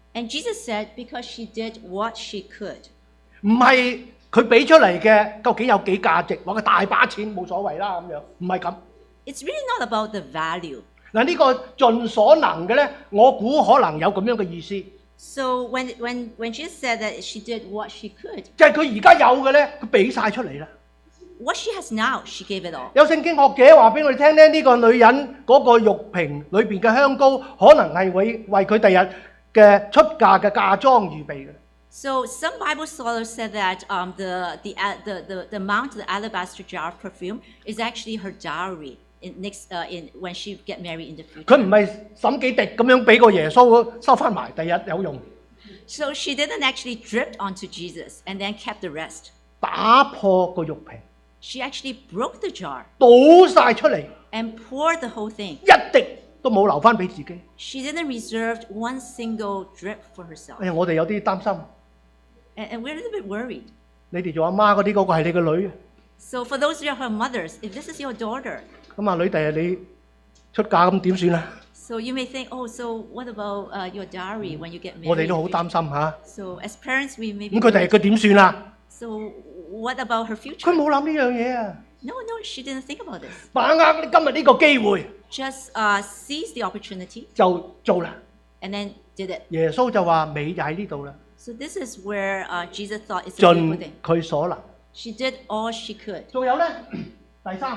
[SPEAKER 1] And Jesus said, because she did what she could.
[SPEAKER 2] 唔係佢俾出嚟嘅究竟有幾價值，或者大把錢冇所謂啦咁樣，唔係咁。
[SPEAKER 1] It's really not about the value.
[SPEAKER 2] 嗱呢個盡所能嘅咧，我估可能有咁樣嘅意思，
[SPEAKER 1] So when, when, when Jesus said that she did what she could,
[SPEAKER 2] 即係佢而家有嘅咧，佢俾晒出嚟啦。
[SPEAKER 1] what she has now, she gave it all.
[SPEAKER 2] 有聖經學者話俾我哋聽咧，呢、這個女人嗰個玉瓶裏邊嘅香膏，可能係為為佢第日嘅出嫁嘅嫁妝預備嘅。
[SPEAKER 1] So some Bible scholars said that um, the, the, the, the, the amount of the alabaster jar of perfume is actually her dowry in next, uh, in, when she get married in the future.
[SPEAKER 2] 佢唔係審幾滴咁樣俾個耶穌收翻埋，第日有用。
[SPEAKER 1] So she didn't actually drip onto Jesus and then kept the rest.
[SPEAKER 2] 打破個玉瓶，
[SPEAKER 1] She actually broke the jar
[SPEAKER 2] 倒晒出嚟，
[SPEAKER 1] and poured the whole thing.
[SPEAKER 2] 一滴都冇留翻俾自己。
[SPEAKER 1] She didn't reserve one single drip for herself.
[SPEAKER 2] 哎呀，我哋有啲擔心，
[SPEAKER 1] And, and we're a little bit worried.
[SPEAKER 2] 你哋做阿媽嗰啲嗰個係你個女，
[SPEAKER 1] So for those of you who are mothers, if this is your daughter,
[SPEAKER 2] 咁阿女第日你出嫁咁點算啊？
[SPEAKER 1] so you may think, oh, so what about uh, your dowry when you get
[SPEAKER 2] 我哋
[SPEAKER 1] married?
[SPEAKER 2] 都好
[SPEAKER 1] in the
[SPEAKER 2] 擔
[SPEAKER 1] future?
[SPEAKER 2] 心嚇。
[SPEAKER 1] So as parents, we may be
[SPEAKER 2] 咁佢第日
[SPEAKER 1] worried.
[SPEAKER 2] 佢點算啊？
[SPEAKER 1] So what about her
[SPEAKER 2] 佢
[SPEAKER 1] future?
[SPEAKER 2] 冇諗呢樣嘢啊！
[SPEAKER 1] No, no, she didn't think about this.
[SPEAKER 2] 把握今日呢個機會
[SPEAKER 1] Just uh, seized the opportunity
[SPEAKER 2] 就做啦。
[SPEAKER 1] and then did it.
[SPEAKER 2] 耶穌就話美就喺呢度啦，
[SPEAKER 1] So this is where uh, Jesus thought it's a beautiful
[SPEAKER 2] 盡
[SPEAKER 1] thing.
[SPEAKER 2] 佢所能。
[SPEAKER 1] She did all she could.
[SPEAKER 2] 仲有咧，第三，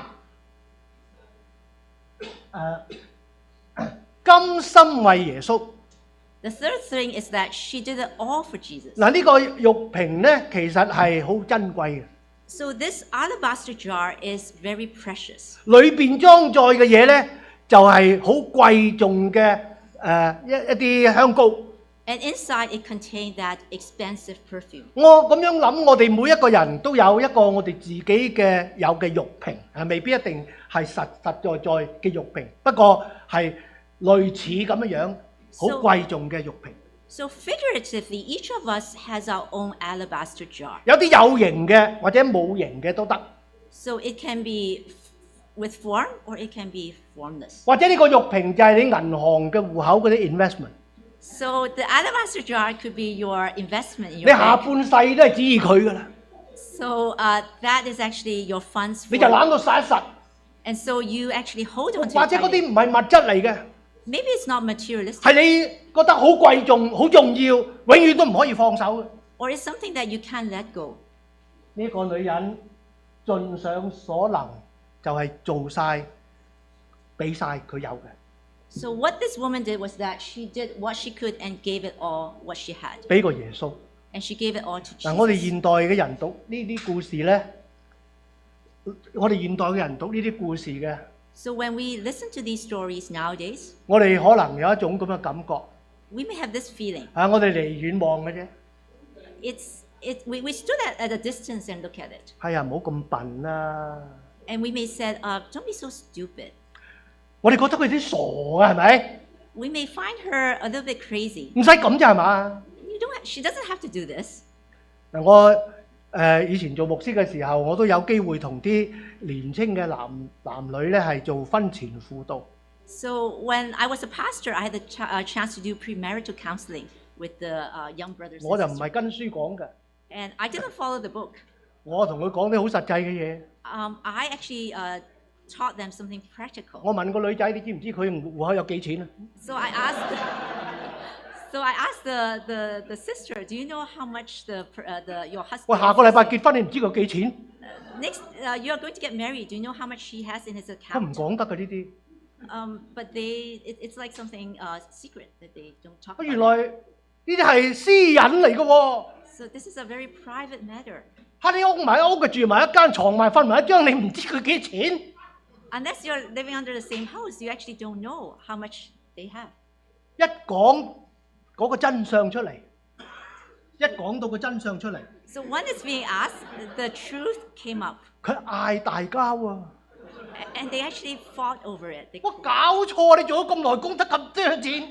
[SPEAKER 2] 誒、甘心為耶穌。
[SPEAKER 1] The third thing is that she did it all for Jesus.
[SPEAKER 2] 嗱，呢個玉瓶咧，其實係好珍貴嘅，
[SPEAKER 1] So this alabaster jar is very precious.
[SPEAKER 2] 裏邊裝載嘅嘢咧，就係好貴重嘅誒一一啲香膏。
[SPEAKER 1] And inside it contained that expensive perfume.
[SPEAKER 2] 我咁樣諗，我哋每一個人都有一個我哋自己嘅有嘅玉瓶，係未必一定係實實在在嘅玉瓶，不過係類似咁樣樣好
[SPEAKER 1] So-
[SPEAKER 2] 貴重嘅玉瓶。
[SPEAKER 1] So figuratively, each of us has our own alabaster jar.
[SPEAKER 2] 有啲有形嘅或者冇形嘅都得，
[SPEAKER 1] So it can be f- with form or it can be formless.
[SPEAKER 2] 或者呢個玉瓶就係你銀行嘅戶口嗰啲 investment，
[SPEAKER 1] So the alabaster jar could be your investment in
[SPEAKER 2] 你
[SPEAKER 1] your
[SPEAKER 2] 下
[SPEAKER 1] bank.
[SPEAKER 2] 半世都係指意佢噶啦，
[SPEAKER 1] So uh, that is actually your funds
[SPEAKER 2] 你就
[SPEAKER 1] for,
[SPEAKER 2] 攬到實一實，
[SPEAKER 1] and so you actually hold on to
[SPEAKER 2] 或
[SPEAKER 1] it
[SPEAKER 2] 者嗰
[SPEAKER 1] tightly.
[SPEAKER 2] 啲唔係物質嚟嘅，
[SPEAKER 1] Maybe it's not materialistic,
[SPEAKER 2] 係你覺得好貴重、好重要，永遠都唔可以放手嘅。
[SPEAKER 1] or it's something that you can't let go.
[SPEAKER 2] 呢個女人盡上所能，就係做晒、俾晒佢有嘅。
[SPEAKER 1] So what this woman did was that she did what she could and gave it all what she had.
[SPEAKER 2] 俾個耶穌。
[SPEAKER 1] And she gave it all to
[SPEAKER 2] 嗱，我哋
[SPEAKER 1] Jesus.
[SPEAKER 2] 現代嘅人讀呢啲故事咧，我哋現代嘅人讀呢啲故事嘅，
[SPEAKER 1] So when we listen to these stories nowadays,
[SPEAKER 2] 我哋可能有一種咁嘅感覺，
[SPEAKER 1] we may have this feeling.
[SPEAKER 2] 啊，我哋離遠望嘅啫。
[SPEAKER 1] It's it we, we stood at, at a distance and look at it.
[SPEAKER 2] 係啊，唔好咁笨啦！
[SPEAKER 1] And we may say, uh, don't be so stupid.
[SPEAKER 2] 我哋覺得佢啲傻嘅係咪？
[SPEAKER 1] We may find her a little bit crazy.
[SPEAKER 2] 唔使咁啫係嘛？
[SPEAKER 1] You don't ha- she doesn't have to do this.
[SPEAKER 2] 嗱，我誒、呃以前做牧師嘅時候，我都有機會同啲年青嘅男男女咧係做婚前輔導。
[SPEAKER 1] So when I was a pastor, I had the ch- uh, chance to do premarital counseling with the uh, young brothers
[SPEAKER 2] 我
[SPEAKER 1] and
[SPEAKER 2] 就唔
[SPEAKER 1] sisters.
[SPEAKER 2] 係跟書講嘅，
[SPEAKER 1] And I didn't follow the book.
[SPEAKER 2] 我同佢講啲好實際嘅嘢。
[SPEAKER 1] Um, I actually uh, taught them something practical.
[SPEAKER 2] 我問個女仔：你知唔知佢戶口有幾錢啊？
[SPEAKER 1] So I asked, so I asked the, the, the sister, do you know how much the, per- uh, the your
[SPEAKER 2] 喂，
[SPEAKER 1] husband
[SPEAKER 2] 下個禮拜結婚，你唔知佢幾錢？
[SPEAKER 1] next uh, you are going to get married? Do you know how much he has in his
[SPEAKER 2] 佢唔
[SPEAKER 1] account?
[SPEAKER 2] 講得嘅呢啲。
[SPEAKER 1] Um, but they, it, it's like something uh, secret that they don't talk
[SPEAKER 2] 原
[SPEAKER 1] about.
[SPEAKER 2] 來呢啲係私隱嚟嘅喎。
[SPEAKER 1] So this is a very private matter.
[SPEAKER 2] 嚇你屋埋屋嘅住埋一間床埋瞓埋一張，你唔知佢幾錢？
[SPEAKER 1] Unless you're living under the same house, you actually don't know how much they have.
[SPEAKER 2] 一講嗰個真相出嚟，一講到個真相出嚟，
[SPEAKER 1] So when it's being asked, the truth came up,
[SPEAKER 2] 佢嗌大交啊！
[SPEAKER 1] a- and they actually fought over it. They,
[SPEAKER 2] 我搞錯，你做咗咁耐工得咁多錢，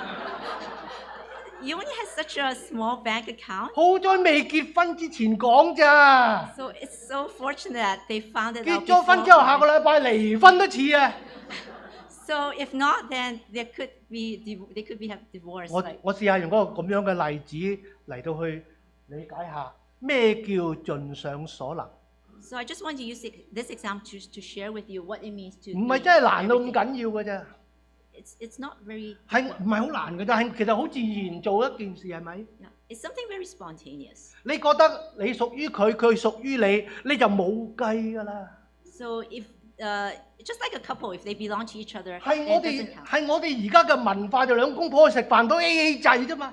[SPEAKER 1] you only had such a small bank account,
[SPEAKER 2] 好在未結婚之前講咋。
[SPEAKER 1] so it's so fortunate that they found it
[SPEAKER 2] 結
[SPEAKER 1] out
[SPEAKER 2] 咗婚之後，下個
[SPEAKER 1] before.
[SPEAKER 2] 禮拜離婚都似啊！
[SPEAKER 1] So if not, then there could be div- they could be have divorce.
[SPEAKER 2] 我
[SPEAKER 1] Like,
[SPEAKER 2] 我試下用嗰個咁樣嘅例子嚟到去理解下咩叫盡上所能，
[SPEAKER 1] so I just want to use it- this example to, to share with you what it means to.
[SPEAKER 2] 唔係
[SPEAKER 1] do
[SPEAKER 2] 真係難到咁
[SPEAKER 1] everything.
[SPEAKER 2] 緊要嘅啫，
[SPEAKER 1] It's it's not very.
[SPEAKER 2] 係唔係好難嘅啫？係其實好自然做一件事係咪？
[SPEAKER 1] Yeah, it's something very spontaneous.
[SPEAKER 2] 你覺得你屬於佢，佢屬於你，你就冇計㗎啦。
[SPEAKER 1] So if uh, just like a couple, if they belong to each other,
[SPEAKER 2] 係
[SPEAKER 1] then
[SPEAKER 2] 我
[SPEAKER 1] it
[SPEAKER 2] 哋
[SPEAKER 1] doesn't count.
[SPEAKER 2] 係我哋而家嘅文化就兩公婆去食飯都 A A 制啫嘛。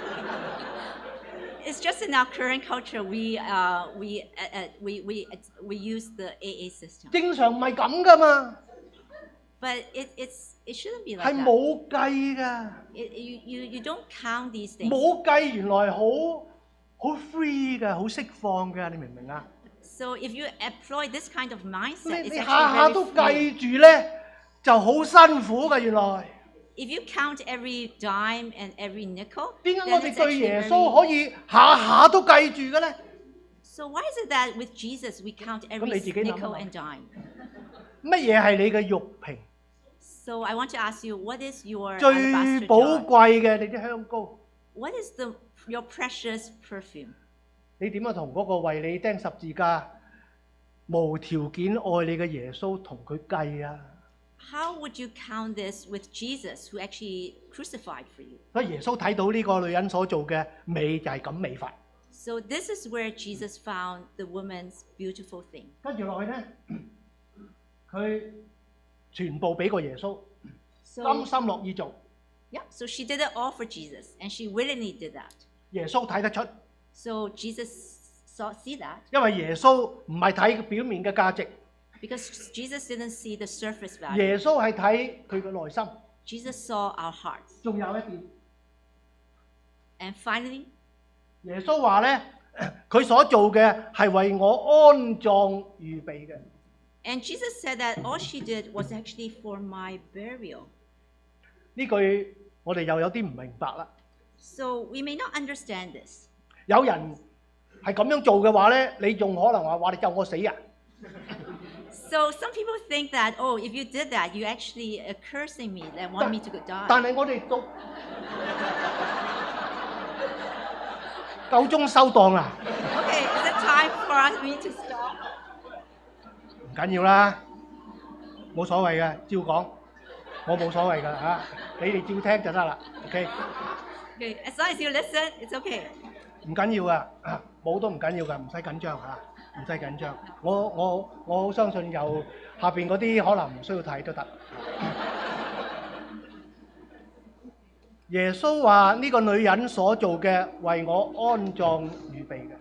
[SPEAKER 1] It's just in our current culture, we uh, we uh, uh, we we uh, we use the A A system.
[SPEAKER 2] 正常唔係咁㗎嘛，
[SPEAKER 1] But it it's it shouldn't be like
[SPEAKER 2] 係
[SPEAKER 1] that.
[SPEAKER 2] 冇計㗎，
[SPEAKER 1] It, you, you you don't count these things.
[SPEAKER 2] 冇計原來好好 free 㗎，好釋放㗎，你明唔明啊？
[SPEAKER 1] So if you employ this kind of
[SPEAKER 2] 你
[SPEAKER 1] mindset,
[SPEAKER 2] 你
[SPEAKER 1] it's
[SPEAKER 2] 下下
[SPEAKER 1] actually
[SPEAKER 2] 都
[SPEAKER 1] very free.
[SPEAKER 2] 計住咧，就好辛苦㗎原來。
[SPEAKER 1] If you count every dime and every nickel,
[SPEAKER 2] 點解
[SPEAKER 1] then
[SPEAKER 2] 我哋
[SPEAKER 1] it's
[SPEAKER 2] 對
[SPEAKER 1] actually
[SPEAKER 2] 耶
[SPEAKER 1] very-
[SPEAKER 2] 穌可以下下都計住嘅咧？
[SPEAKER 1] So why is it that with Jesus we count
[SPEAKER 2] 咁
[SPEAKER 1] every
[SPEAKER 2] 你自己諗
[SPEAKER 1] nickel
[SPEAKER 2] 下。
[SPEAKER 1] and dime?
[SPEAKER 2] 乜嘢係你嘅玉瓶？
[SPEAKER 1] So I want to ask you, what is your
[SPEAKER 2] 最
[SPEAKER 1] alabaster
[SPEAKER 2] 寶
[SPEAKER 1] jar?
[SPEAKER 2] 貴嘅你啲香膏，
[SPEAKER 1] What is the your precious perfume?
[SPEAKER 2] 你點樣同嗰個為你釘十字架、無條件愛你嘅耶穌同佢計啊？
[SPEAKER 1] How would you count this with Jesus, who actually crucified for you?
[SPEAKER 2] 所以耶穌睇到呢個女人所做嘅美就係咁美法。
[SPEAKER 1] So this is where Jesus found the woman's beautiful thing.
[SPEAKER 2] 跟住落去咧，佢全部俾個耶穌，
[SPEAKER 1] So
[SPEAKER 2] 甘心樂意做。
[SPEAKER 1] yeah, so she did it all for Jesus, and she willingly did that.
[SPEAKER 2] 耶穌睇得出，
[SPEAKER 1] So Jesus saw see that
[SPEAKER 2] 因為耶穌唔係睇表面嘅價值，
[SPEAKER 1] because Jesus didn't see the surface value.
[SPEAKER 2] 耶穌係睇佢嘅內心。
[SPEAKER 1] Jesus saw our hearts.
[SPEAKER 2] 仲有一點，
[SPEAKER 1] And finally,
[SPEAKER 2] 耶穌話咧，佢所做嘅係為我安葬預備嘅。
[SPEAKER 1] and Jesus said that all she did was actually for my burial.
[SPEAKER 2] 呢句我哋又有啲唔明白啦。
[SPEAKER 1] So we may not understand this.
[SPEAKER 2] 有人係咁樣做嘅話咧，你仲可能話話你咒我死啊？
[SPEAKER 1] So some people think that, oh, if you did that, you actually are cursing me and want me to go
[SPEAKER 2] 但
[SPEAKER 1] die.
[SPEAKER 2] 係我哋讀夠鐘收檔啦，
[SPEAKER 1] Okay, is it time for us me to stop?
[SPEAKER 2] 唔緊要啦，冇所謂嘅，照講，我冇所謂㗎嚇，你哋照聽就得啦。OK，
[SPEAKER 1] Okay, as long as you listen, it's okay.
[SPEAKER 2] 唔緊要㗎，啊冇都唔緊要㗎，唔使緊張嚇，唔使緊張。我我我好相信有下邊嗰啲可能唔需要睇都得。耶穌話：呢個女人所做嘅，為我安葬預備嘅。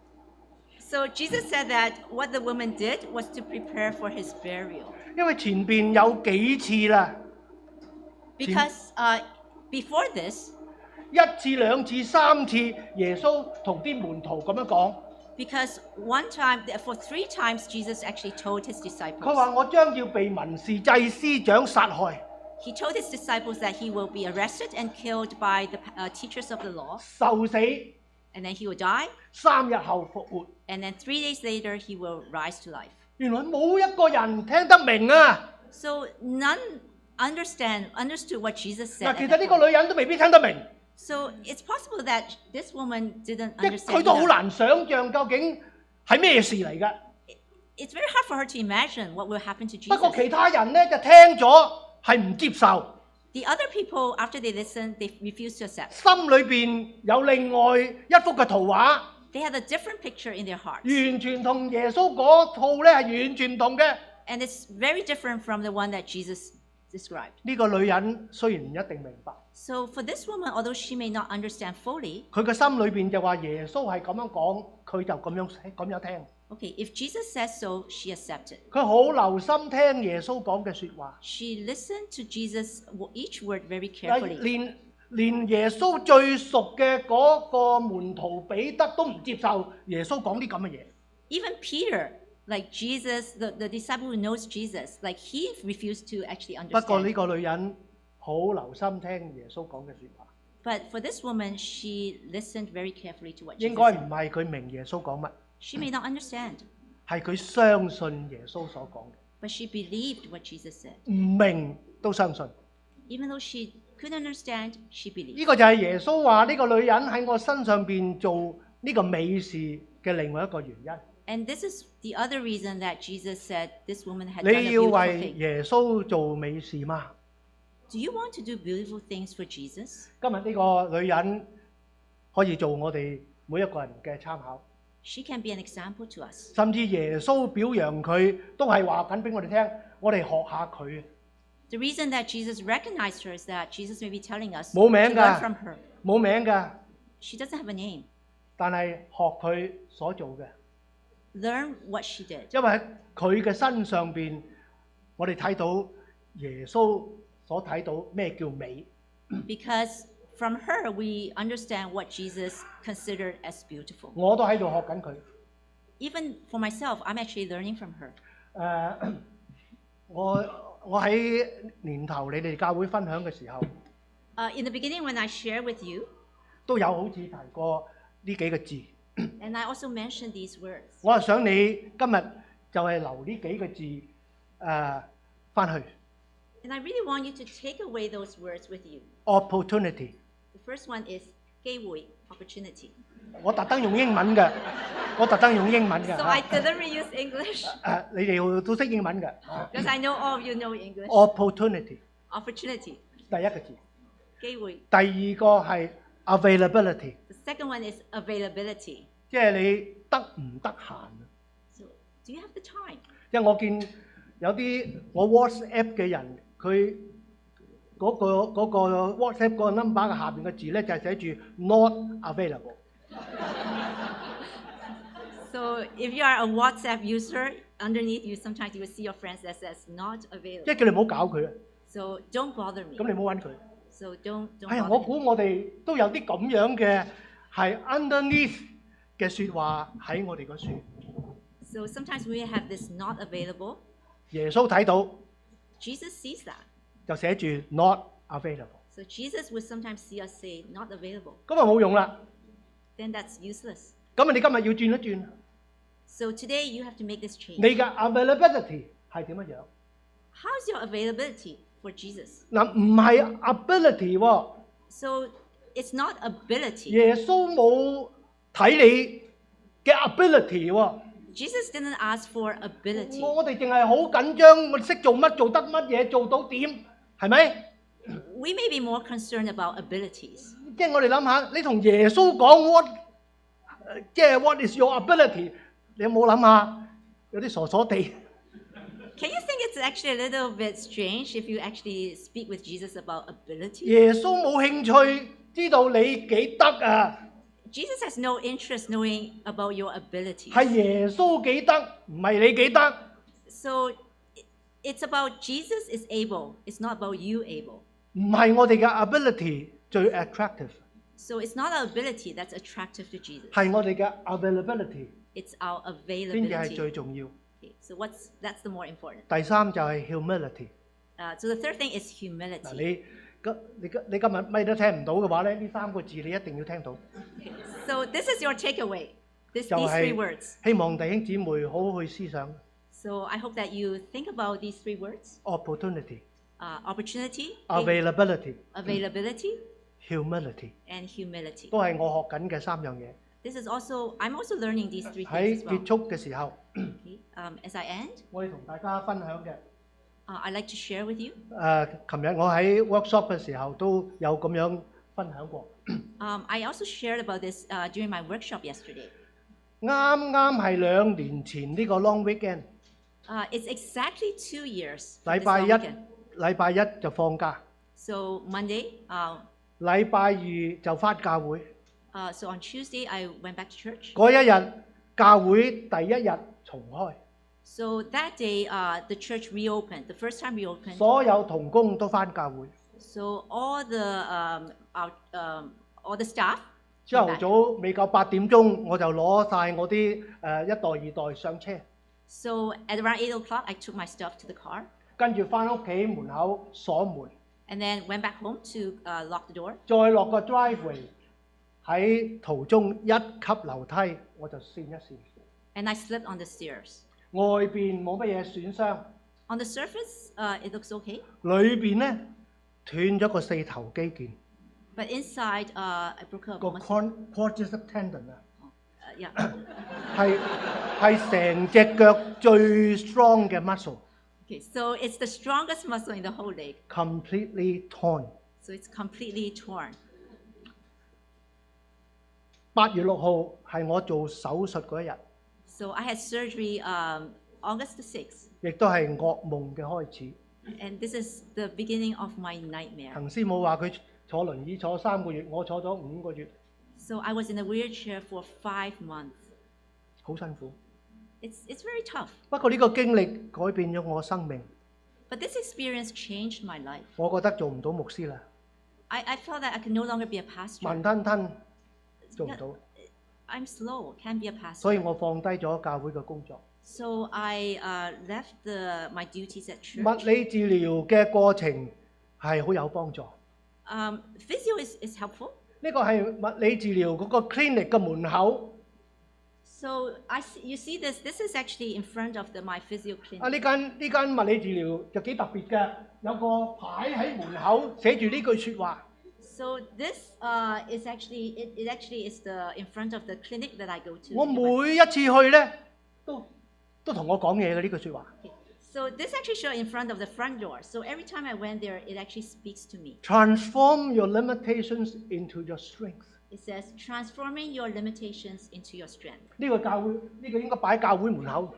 [SPEAKER 1] So Jesus said that what the woman did was to prepare for his burial.
[SPEAKER 2] 因為前邊有幾次啦，
[SPEAKER 1] Because uh, before this,
[SPEAKER 2] 一次、兩次、三次，耶穌同啲門徒咁樣講，
[SPEAKER 1] because one time, for three times, Jesus actually told his
[SPEAKER 2] 佢
[SPEAKER 1] disciples,
[SPEAKER 2] 話我將要被文士、祭司長殺害，
[SPEAKER 1] he told his disciples that he will be arrested and killed by the uh, teachers of the law,
[SPEAKER 2] 受死，
[SPEAKER 1] and then he will die,
[SPEAKER 2] 三日後復活。
[SPEAKER 1] and then three days later he will rise to life.
[SPEAKER 2] 原來冇一個人聽得明啊！
[SPEAKER 1] So none understand understood what Jesus said.
[SPEAKER 2] 嗱，
[SPEAKER 1] at
[SPEAKER 2] 其
[SPEAKER 1] that
[SPEAKER 2] 實呢個
[SPEAKER 1] point.
[SPEAKER 2] 女人都未必聽得明，
[SPEAKER 1] So it's possible that this woman didn't
[SPEAKER 2] 即係
[SPEAKER 1] understand.
[SPEAKER 2] 佢都好
[SPEAKER 1] either.
[SPEAKER 2] 難想像究竟係咩事嚟㗎。
[SPEAKER 1] It's very hard for her to imagine what will happen to
[SPEAKER 2] 不過
[SPEAKER 1] Jesus.
[SPEAKER 2] 其他人咧就聽咗係唔接受，
[SPEAKER 1] The other people, after they listen, they refuse to accept.
[SPEAKER 2] 心裏邊有另外一幅嘅圖畫，
[SPEAKER 1] They have a different picture in their hearts.
[SPEAKER 2] 完全同耶穌嗰套咧係完全唔同嘅。
[SPEAKER 1] And it's very different from the one that Jesus described.
[SPEAKER 2] 呢個女人雖然唔一定明白，
[SPEAKER 1] So for this woman, although she may not understand fully,
[SPEAKER 2] 佢嘅心裏邊就話耶穌係咁樣講，佢就咁樣咁樣聽。
[SPEAKER 1] okay, if Jesus says so, she accepted.
[SPEAKER 2] 佢好留心聽耶穌講嘅説話，
[SPEAKER 1] She listened to Jesus each word very
[SPEAKER 2] 但
[SPEAKER 1] carefully.
[SPEAKER 2] 連連耶穌最熟嘅嗰個門徒彼得都唔接受耶穌講啲咁嘅嘢。
[SPEAKER 1] Even Peter, like Jesus, the, the disciple who knows Jesus, like he refused to actually
[SPEAKER 2] 不過呢
[SPEAKER 1] understand.
[SPEAKER 2] 個女人好留心聽耶穌講嘅説話，
[SPEAKER 1] But for this woman, she listened very carefully to what
[SPEAKER 2] 應
[SPEAKER 1] Jesus
[SPEAKER 2] 該
[SPEAKER 1] said.
[SPEAKER 2] 唔係佢明耶穌講乜，
[SPEAKER 1] She may not understand,
[SPEAKER 2] 係佢相信耶穌所講嘅，
[SPEAKER 1] but she believed what Jesus said.
[SPEAKER 2] 唔明都相信。
[SPEAKER 1] Even though she couldn't understand, she
[SPEAKER 2] 呢
[SPEAKER 1] believed.
[SPEAKER 2] 個就係耶穌話呢個女人喺我身上邊做呢個美事嘅另外一個原因。
[SPEAKER 1] And this is the other reason that Jesus said this woman had done a
[SPEAKER 2] 你要
[SPEAKER 1] beautiful
[SPEAKER 2] 為
[SPEAKER 1] thing.
[SPEAKER 2] 耶穌做美事嗎？
[SPEAKER 1] Do you want to do beautiful things for Jesus?
[SPEAKER 2] 今日呢個女人可以做我哋每一個人嘅參考，
[SPEAKER 1] She can be an example to us.
[SPEAKER 2] 甚至耶穌表揚佢都係話緊俾我哋聽，我哋學下佢。
[SPEAKER 1] The reason that Jesus recognized her is that Jesus may be telling us to
[SPEAKER 2] 冇名
[SPEAKER 1] learn
[SPEAKER 2] 㗎
[SPEAKER 1] from her.
[SPEAKER 2] 冇名㗎，
[SPEAKER 1] She doesn't have a name.
[SPEAKER 2] 但係學佢所做嘅，
[SPEAKER 1] Learn what she did.
[SPEAKER 2] 因為喺佢嘅身上邊，我哋睇到耶穌所睇到咩叫美。
[SPEAKER 1] Because from her, we understand what Jesus considered as beautiful.
[SPEAKER 2] 我都喺度學緊佢。
[SPEAKER 1] Even for myself, I'm actually learning from her.
[SPEAKER 2] 誒、我我喺年頭你哋教會分享嘅時候，
[SPEAKER 1] Uh, in the beginning, when I shared with you,
[SPEAKER 2] 都有好似提過呢幾個字。
[SPEAKER 1] and I also mentioned these words.
[SPEAKER 2] 我係想你今日就係留呢幾個字誒翻、去
[SPEAKER 1] And I really want you to take away those words with you.
[SPEAKER 2] opportunity。
[SPEAKER 1] The first one is 機會 opportunity.
[SPEAKER 2] 我特登用英文嘅，我特登用英文嘅
[SPEAKER 1] So
[SPEAKER 2] 嚇
[SPEAKER 1] I deliberately use English
[SPEAKER 2] 誒你哋都識英文嘅。
[SPEAKER 1] because I know all of you know English.
[SPEAKER 2] opportunity
[SPEAKER 1] Opportunity
[SPEAKER 2] 第一個字，
[SPEAKER 1] 機會。
[SPEAKER 2] 第二個係 availability，
[SPEAKER 1] The second one is availability.
[SPEAKER 2] 即係你得唔得閒啊？
[SPEAKER 1] So do you have the time?
[SPEAKER 2] 因為我見有啲我 WhatsApp 嘅人，佢嗰、個嗰、個 WhatsApp 嗰個 number 嘅下邊嘅字咧就係寫住 not available。
[SPEAKER 1] So if you are a WhatsApp user, underneath you sometimes you will see your friends that says not
[SPEAKER 2] 即
[SPEAKER 1] available.
[SPEAKER 2] 係叫你唔好搞佢啊！
[SPEAKER 1] So don't bother me.
[SPEAKER 2] 咁你唔好揾佢。
[SPEAKER 1] So don't don't
[SPEAKER 2] 哎呀，我
[SPEAKER 1] bother
[SPEAKER 2] 估
[SPEAKER 1] me.
[SPEAKER 2] 我哋都有啲咁樣嘅係 underneath 嘅説話喺我哋個書。
[SPEAKER 1] So sometimes we have this not available.
[SPEAKER 2] 耶穌睇到
[SPEAKER 1] Jesus sees that.
[SPEAKER 2] 就寫住 not available，
[SPEAKER 1] So Jesus would sometimes see us say not available.
[SPEAKER 2] 咁啊冇用啦。
[SPEAKER 1] Then that's useless.
[SPEAKER 2] 咁啊，你今日要轉一轉，
[SPEAKER 1] So today you have to make this change.
[SPEAKER 2] 你嘅 availability 係點樣樣？
[SPEAKER 1] How's your availability for Jesus?
[SPEAKER 2] 嗱，唔係 ability 喎。
[SPEAKER 1] So it's not ability.
[SPEAKER 2] 耶穌冇睇你嘅 ability 喎，
[SPEAKER 1] Jesus didn't ask for ability.
[SPEAKER 2] 我我哋淨係好緊張，我哋識做乜做得乜嘢做到點，係咪？
[SPEAKER 1] We may be more concerned about abilities.
[SPEAKER 2] 即係我哋諗下，你同耶穌講 what，即係 what is your ability？你有冇諗下有啲傻傻地？
[SPEAKER 1] Can you think it's actually a little bit strange if you actually speak with Jesus about ability?
[SPEAKER 2] 耶穌冇興趣知道你幾得啊，
[SPEAKER 1] Jesus has no interest knowing about your abilities.
[SPEAKER 2] 係耶穌幾得，唔係你幾得。
[SPEAKER 1] So i- it's about Jesus is able. It's not about you able.
[SPEAKER 2] 唔係我哋嘅 ability 最 attractive，
[SPEAKER 1] So it's not our ability that's attractive to Jesus.
[SPEAKER 2] 係我哋嘅 availability
[SPEAKER 1] It's our
[SPEAKER 2] 先至係
[SPEAKER 1] availability.
[SPEAKER 2] 最重要。
[SPEAKER 1] Okay, so what's that's the more important.
[SPEAKER 2] 第三就係 humility。
[SPEAKER 1] Uh, so the third thing is
[SPEAKER 2] 嗱，
[SPEAKER 1] humility.
[SPEAKER 2] 你今你今你今日咪都聽唔到嘅話咧，呢三個字你一定要聽到。
[SPEAKER 1] Okay, so this is your takeaway. This,
[SPEAKER 2] 就
[SPEAKER 1] these three
[SPEAKER 2] 係
[SPEAKER 1] words.
[SPEAKER 2] 希望弟兄姊妹好好去思想
[SPEAKER 1] So I hope that you think about these three words:
[SPEAKER 2] opportunity、
[SPEAKER 1] uh, opportunity,
[SPEAKER 2] availability、
[SPEAKER 1] availability,
[SPEAKER 2] humility，
[SPEAKER 1] and humility.
[SPEAKER 2] 都係我學緊嘅三樣嘢。
[SPEAKER 1] This is also I'm also learning these three
[SPEAKER 2] 喺
[SPEAKER 1] things as well.
[SPEAKER 2] 結束嘅時候，
[SPEAKER 1] Okay, um, as I end,
[SPEAKER 2] 我哋同大家分享嘅。
[SPEAKER 1] uh, I'd like to share with you.
[SPEAKER 2] 誒，琴日我喺 workshop 嘅時候都有咁樣分享過。
[SPEAKER 1] Um, I also shared about this uh, during my workshop yesterday.
[SPEAKER 2] 啱啱係兩年前呢個 long weekend，
[SPEAKER 1] Uh, it's exactly two years. for
[SPEAKER 2] 禮
[SPEAKER 1] this
[SPEAKER 2] 拜
[SPEAKER 1] long
[SPEAKER 2] 一
[SPEAKER 1] weekend.
[SPEAKER 2] 禮拜一就放假，
[SPEAKER 1] So Monday, uh,
[SPEAKER 2] 禮拜二就返教會。
[SPEAKER 1] uh, so on Tuesday I went back to church.
[SPEAKER 2] 嗰一日教會第一日重開，
[SPEAKER 1] So that day, uh, the church reopened. The first time reopened.
[SPEAKER 2] 所有同工都返教會。
[SPEAKER 1] So all the um, our, um, all the staff
[SPEAKER 2] 朝
[SPEAKER 1] came
[SPEAKER 2] 頭
[SPEAKER 1] back.
[SPEAKER 2] 早未夠八點鐘，我就攞晒我啲誒一代二代上車，
[SPEAKER 1] So at around eight o'clock, I took my stuff to the car
[SPEAKER 2] 跟住返屋企門口鎖門，
[SPEAKER 1] and then went back home to uh, lock the door.
[SPEAKER 2] 再落個 driveway，喺途中一級樓梯我就跣一跣，
[SPEAKER 1] And I slipped on the stairs.
[SPEAKER 2] 外邊冇乜嘢損傷，
[SPEAKER 1] On the surface, uh, it looks okay,
[SPEAKER 2] 裏邊咧斷咗個四頭肌腱，
[SPEAKER 1] but inside, uh, I broke a
[SPEAKER 2] 個
[SPEAKER 1] muscle.
[SPEAKER 2] quadriceps tendon 啊，
[SPEAKER 1] Uh, yeah.
[SPEAKER 2] 係係成隻腳最 strong 嘅 muscle，completely
[SPEAKER 1] Okay, so it's the strongest muscle in the whole leg.
[SPEAKER 2] torn。
[SPEAKER 1] So it's completely torn.
[SPEAKER 2] 八月六號係我做手術嗰一日，
[SPEAKER 1] So I had surgery um, August the sixth,
[SPEAKER 2] 亦都係噩夢嘅開始。
[SPEAKER 1] and this is the beginning of my nightmare.
[SPEAKER 2] 滕師母話佢坐輪椅坐三個月，我坐咗五個月，
[SPEAKER 1] So I was in a wheelchair for five months.
[SPEAKER 2] 好辛苦。
[SPEAKER 1] It's, it's very tough.
[SPEAKER 2] 不過呢個經歷改變咗我生命，
[SPEAKER 1] But this experience changed my life.
[SPEAKER 2] 我覺得做唔到牧師啦，
[SPEAKER 1] I, I felt that I could no longer be a pastor.
[SPEAKER 2] 慢吞吞做唔到，
[SPEAKER 1] I'm slow, can't be a pastor.
[SPEAKER 2] 所以我放低咗教會嘅工作。
[SPEAKER 1] So I uh, left the, my duties at
[SPEAKER 2] 物
[SPEAKER 1] church.
[SPEAKER 2] 理治療嘅過程係好有幫助。
[SPEAKER 1] Um, physio is, is helpful.
[SPEAKER 2] 呢個係物理治療嗰個 clinic 嘅門口。
[SPEAKER 1] So I see, you see this, this is actually in front of the, my physio
[SPEAKER 2] 啊！
[SPEAKER 1] clinic.
[SPEAKER 2] 呢間呢間物理治療就幾特別嘅，有個牌喺門口寫住呢句説話。
[SPEAKER 1] So this uh, is actually, it, it actually is the, in front of the clinic that I go to.
[SPEAKER 2] 我每一次去咧，都都同我講嘢嘅呢句説話。
[SPEAKER 1] Okay. So this actually shows in front of the front door. So every time I went there, it actually speaks to me.
[SPEAKER 2] Transform your limitations into your strength。
[SPEAKER 1] It says, transforming your limitations into your strength.
[SPEAKER 2] 呢個教會，呢個應該擺喺教會門口。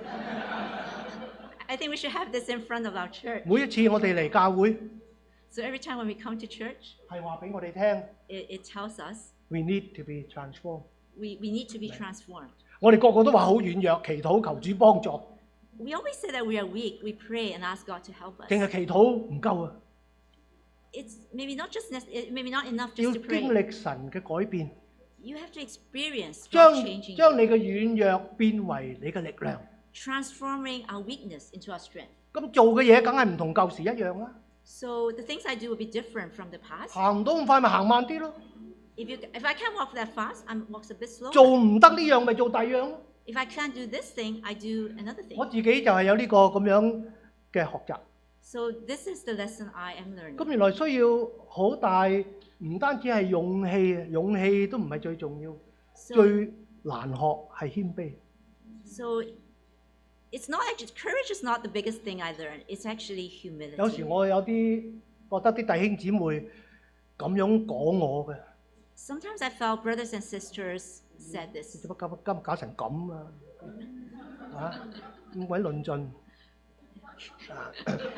[SPEAKER 1] I think we should have this in front of our church.
[SPEAKER 2] 每一次我哋嚟教會，
[SPEAKER 1] So every time when we come to church,
[SPEAKER 2] 係話俾我哋聽
[SPEAKER 1] it, it tells us
[SPEAKER 2] ，we need to be transformed。
[SPEAKER 1] we, we need to be transformed.
[SPEAKER 2] 我哋個個都話好軟弱，祈禱求主幫助，
[SPEAKER 1] We always say that we are weak. We pray and ask God to help us.
[SPEAKER 2] 淨係祈禱唔夠啊！
[SPEAKER 1] It's maybe not just nec- it- maybe not enough
[SPEAKER 2] 要
[SPEAKER 1] just to
[SPEAKER 2] 經
[SPEAKER 1] pray.
[SPEAKER 2] 歷神嘅改變，
[SPEAKER 1] You have to experience
[SPEAKER 2] 將
[SPEAKER 1] God changing
[SPEAKER 2] 將
[SPEAKER 1] you,
[SPEAKER 2] 你嘅軟弱變為你嘅力量。
[SPEAKER 1] transforming our weakness into our strength.
[SPEAKER 2] 咁做嘅嘢梗係唔同舊時一樣啦。
[SPEAKER 1] So the things I do will be different from the past.
[SPEAKER 2] 行唔到咁快咪行慢啲咯。
[SPEAKER 1] If you if I can't walk that fast, I walk a bit slower.
[SPEAKER 2] 做唔得呢樣咪做第二樣咯。
[SPEAKER 1] If I can't do this thing, I do another
[SPEAKER 2] 我
[SPEAKER 1] thing.
[SPEAKER 2] 自己就係有呢個咁樣嘅學習。
[SPEAKER 1] So this is the lesson I am learning.
[SPEAKER 2] 咁原來需要好大，唔單止係勇氣，勇氣都唔係最重要，
[SPEAKER 1] So
[SPEAKER 2] 最難學係謙卑。
[SPEAKER 1] so it's not actually courage is not the biggest thing I learned. It's actually
[SPEAKER 2] 有時
[SPEAKER 1] humility.
[SPEAKER 2] 我有啲覺得啲弟兄姊妹咁樣講我嘅，
[SPEAKER 1] Sometimes I felt brothers and sisters said this.
[SPEAKER 2] 做乜今今搞成咁啊？啊咁鬼論盡。啊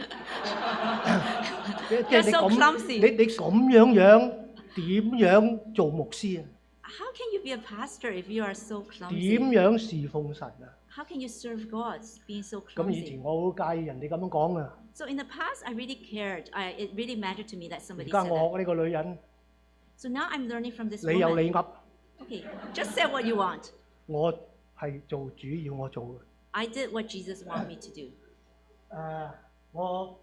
[SPEAKER 2] 即即係
[SPEAKER 1] You're
[SPEAKER 2] 你
[SPEAKER 1] so
[SPEAKER 2] 咁，
[SPEAKER 1] clumsy.
[SPEAKER 2] 你你咁樣樣點樣做牧師啊？
[SPEAKER 1] How can you be a pastor if you are so
[SPEAKER 2] 點
[SPEAKER 1] clumsy?
[SPEAKER 2] 樣侍奉神啊？
[SPEAKER 1] How can you serve God being so
[SPEAKER 2] 咁以前
[SPEAKER 1] clumsy?
[SPEAKER 2] 我好介意人哋咁樣講啊，
[SPEAKER 1] So in the past, I really cared. I, it really mattered to me that
[SPEAKER 2] 而
[SPEAKER 1] somebody
[SPEAKER 2] 家
[SPEAKER 1] said
[SPEAKER 2] 我
[SPEAKER 1] that.
[SPEAKER 2] 學呢個女人，
[SPEAKER 1] So now I'm learning from this
[SPEAKER 2] 你有
[SPEAKER 1] woman.
[SPEAKER 2] 你噏，
[SPEAKER 1] Okay, just say what you want.
[SPEAKER 2] 我係做主要我做嘅。
[SPEAKER 1] I did what Jesus wanted me to do.
[SPEAKER 2] 誒、我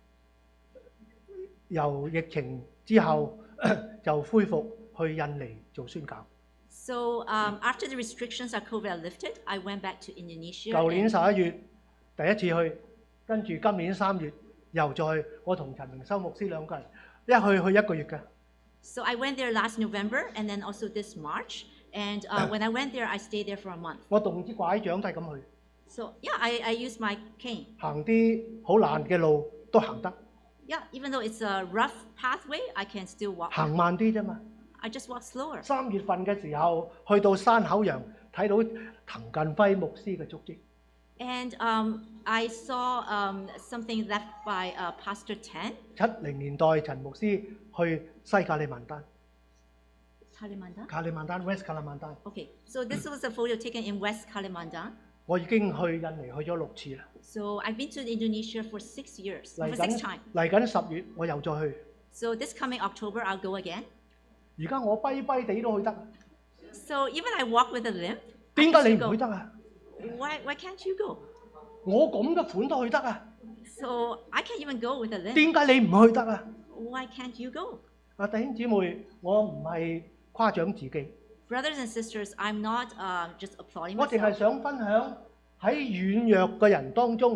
[SPEAKER 2] 由疫情之後就恢復去印尼做宣教。
[SPEAKER 1] So um, after the restrictions of COVID are lifted, I went back to Indonesia.
[SPEAKER 2] 舊年
[SPEAKER 1] and-
[SPEAKER 2] 十一月第一次去，跟住今年三月又再去，我同陳明修牧師兩個人一去去一個月嘅。
[SPEAKER 1] So I went there last November and then also this March. And uh, when I went there, I stayed there for a month.
[SPEAKER 2] 我動支拐杖都係咁去，
[SPEAKER 1] So yeah, I, I used my cane.
[SPEAKER 2] 行啲好難嘅路都行得，
[SPEAKER 1] Yeah, even though it's a rough pathway, I can still walk.
[SPEAKER 2] 行慢啲啫嘛。
[SPEAKER 1] I just walk slower.
[SPEAKER 2] 三月份嘅時候去到山口洋，睇到滕近輝牧師嘅足跡。
[SPEAKER 1] And um, I saw um, something left by uh, Pastor Tan.
[SPEAKER 2] 七零年代陳牧師去西加里曼丹，
[SPEAKER 1] Kalimantan?
[SPEAKER 2] 加里曼丹 West 加里曼丹，
[SPEAKER 1] Okay, so this was a photo taken in West Kalimantan.
[SPEAKER 2] 我已經去印尼去咗六次啦。
[SPEAKER 1] So I've been to Indonesia for six years,
[SPEAKER 2] 嚟
[SPEAKER 1] for six
[SPEAKER 2] 緊
[SPEAKER 1] times.
[SPEAKER 2] 嚟緊十月我又再去。
[SPEAKER 1] So this coming October, I'll go again.
[SPEAKER 2] 而家我跛跛地都去得，
[SPEAKER 1] So even I walk with a limp. I
[SPEAKER 2] 點
[SPEAKER 1] can
[SPEAKER 2] 解你
[SPEAKER 1] still
[SPEAKER 2] 唔去
[SPEAKER 1] go.
[SPEAKER 2] 得啊？
[SPEAKER 1] Why, why can't you go?
[SPEAKER 2] 我咁嘅款都去得啊？
[SPEAKER 1] So I can't even go with a limp.
[SPEAKER 2] 點解你唔去得啊？
[SPEAKER 1] Why can't you go?
[SPEAKER 2] 啊，弟兄姊妹，我唔係誇獎自己，
[SPEAKER 1] Brothers and sisters, I'm not uh, just applauding
[SPEAKER 2] 我淨係
[SPEAKER 1] myself.
[SPEAKER 2] 想分享喺軟弱嘅人當中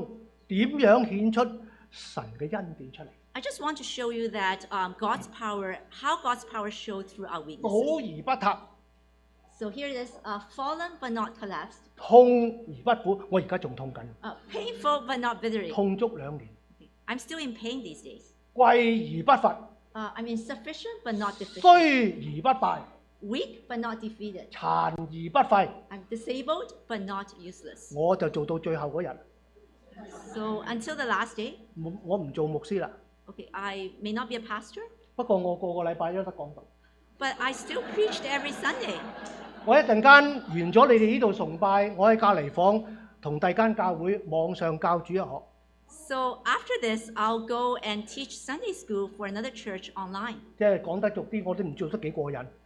[SPEAKER 2] 點樣顯出神嘅恩典出嚟。
[SPEAKER 1] I just want to show you that um, God's power, how God's power showed through our
[SPEAKER 2] 倒
[SPEAKER 1] weaknesses.
[SPEAKER 2] 而不塌，
[SPEAKER 1] So here it is, uh, fallen but not collapsed,
[SPEAKER 2] 痛而不苦。我而家仲痛緊，
[SPEAKER 1] uh, painful but not withering.
[SPEAKER 2] 痛足兩年。
[SPEAKER 1] I'm still in pain these days.
[SPEAKER 2] 貴而不乏，
[SPEAKER 1] Uh, I'm insufficient but not
[SPEAKER 2] 衰
[SPEAKER 1] deficient.
[SPEAKER 2] 而不敗，
[SPEAKER 1] Weak but not defeated.
[SPEAKER 2] 殘而不廢。
[SPEAKER 1] I'm disabled but not useless.
[SPEAKER 2] 我就做到最後嗰日，
[SPEAKER 1] So until the last day,
[SPEAKER 2] 我我唔做牧師啦。
[SPEAKER 1] okay, I may not be a pastor,
[SPEAKER 2] 不過我個個禮拜都得講道。
[SPEAKER 1] but I still preached every Sunday.
[SPEAKER 2] 我一陣間完咗你哋呢度崇拜，我喺隔離房同第間教會網上教主日學。
[SPEAKER 1] So after this, I'll go and teach Sunday school for another church online.
[SPEAKER 2] 即係講得俗啲，我都唔做得幾過癮。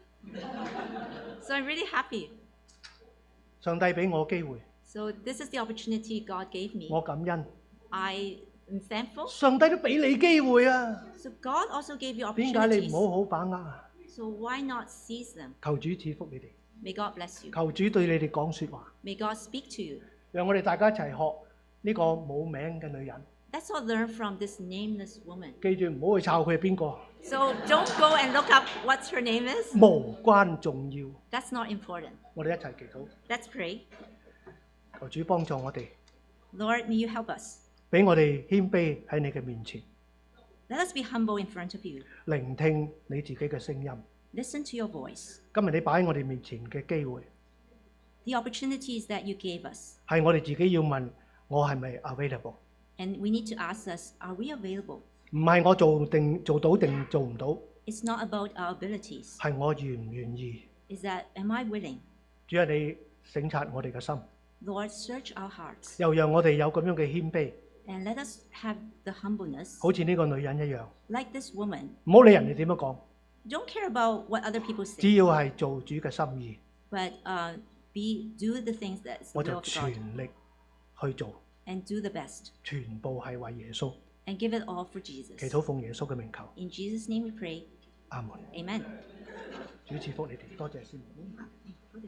[SPEAKER 1] So I'm really happy.
[SPEAKER 2] 上帝俾我機會，
[SPEAKER 1] So this is the opportunity God gave me.
[SPEAKER 2] 我感恩。
[SPEAKER 1] I am thankful.
[SPEAKER 2] 上帝都俾你機會啊，
[SPEAKER 1] So God also gave you
[SPEAKER 2] 點解你
[SPEAKER 1] opportunities.
[SPEAKER 2] 唔好好把握啊？
[SPEAKER 1] So why not seize them?
[SPEAKER 2] 求主賜福你哋，
[SPEAKER 1] May God bless you.
[SPEAKER 2] 求主對你哋講説話，
[SPEAKER 1] May God speak to you.
[SPEAKER 2] 讓我哋大家一齊學呢個冇名嘅女人。
[SPEAKER 1] Let's all learn from this nameless woman.
[SPEAKER 2] 記住唔好去抄佢係邊個，
[SPEAKER 1] So don't go and look up what her name is.
[SPEAKER 2] 無關重要。
[SPEAKER 1] That's not important.
[SPEAKER 2] 我哋一齊祈禱，
[SPEAKER 1] Let's pray.
[SPEAKER 2] 求主幫助我哋，
[SPEAKER 1] Lord, may you help us.
[SPEAKER 2] 俾我哋謙卑喺你嘅面前，
[SPEAKER 1] Let us be humble in front of you.
[SPEAKER 2] 聆聽你自己嘅聲音。
[SPEAKER 1] Listen to your voice.
[SPEAKER 2] 今日你擺喺我哋面前嘅機會，
[SPEAKER 1] The opportunities that you gave us.
[SPEAKER 2] 係我哋自己要問我係咪 available，
[SPEAKER 1] And we need to ask us, are we available?
[SPEAKER 2] 唔係我做定做到定做唔到，
[SPEAKER 1] It's not about our abilities.
[SPEAKER 2] 係我願唔願意。
[SPEAKER 1] Is that, am I willing?
[SPEAKER 2] 主啊，你省察我哋嘅心，
[SPEAKER 1] Lord, search our hearts.
[SPEAKER 2] 又讓我哋有咁樣嘅謙卑，
[SPEAKER 1] And let us have the humbleness,
[SPEAKER 2] 好似呢個女人一樣，
[SPEAKER 1] like this woman.
[SPEAKER 2] 唔好理人哋點樣講，
[SPEAKER 1] Don't care about what other people
[SPEAKER 2] 只
[SPEAKER 1] say,
[SPEAKER 2] 要係做主嘅心意，
[SPEAKER 1] but uh, be do the things that's the
[SPEAKER 2] 我
[SPEAKER 1] will
[SPEAKER 2] 就
[SPEAKER 1] of
[SPEAKER 2] 全
[SPEAKER 1] God
[SPEAKER 2] 力去做，
[SPEAKER 1] and do the best
[SPEAKER 2] 全部係為耶穌。
[SPEAKER 1] and give it all for Jesus.
[SPEAKER 2] 祈禱奉耶穌嘅名求，
[SPEAKER 1] In Jesus' name we pray.
[SPEAKER 2] 阿門。
[SPEAKER 1] Amen.
[SPEAKER 2] 主賜福你哋，多謝先生。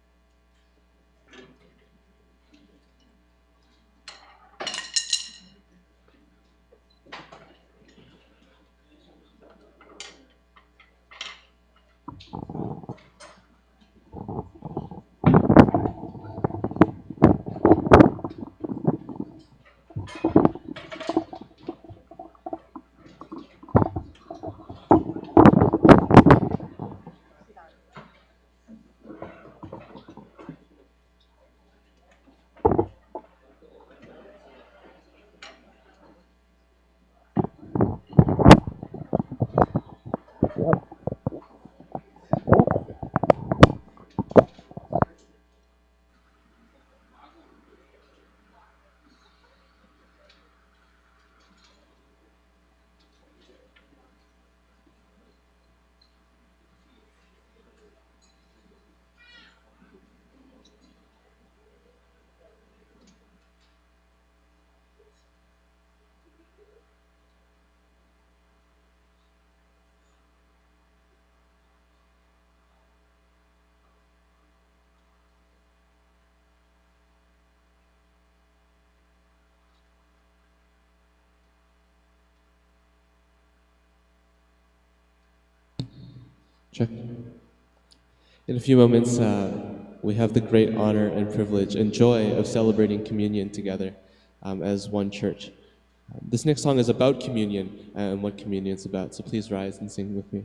[SPEAKER 3] Check. In a few moments, uh, we have the great honor and privilege and joy of celebrating communion together um, as one church. Uh, this next song is about communion and what communion is about, so please rise and sing with me.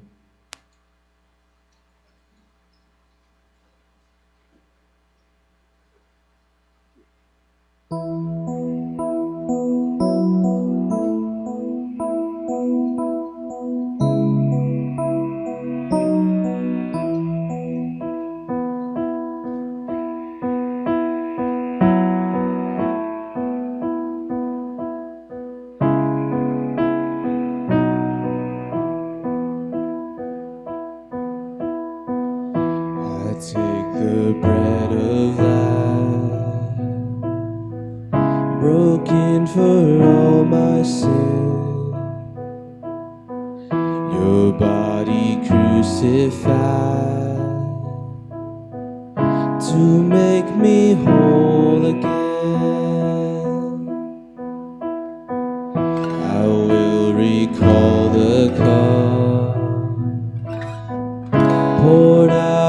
[SPEAKER 3] I take the bread of life, broken for all my sin. Your body crucified to make me whole again.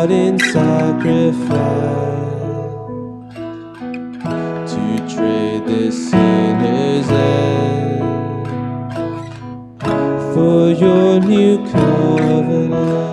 [SPEAKER 3] out in sacrifice to trade this sinner's end for your new covenant.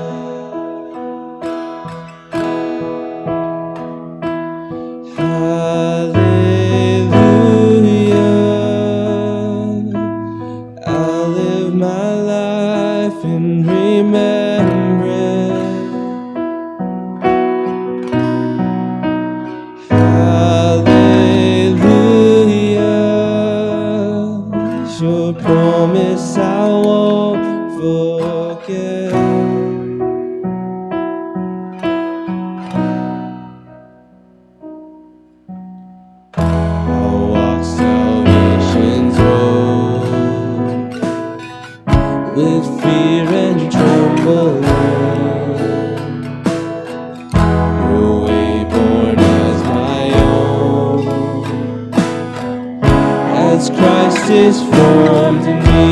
[SPEAKER 3] Promise I won't forget. I'll walk salvation's road with fear and trembling. Your way born as my own, as Christ is formed in me.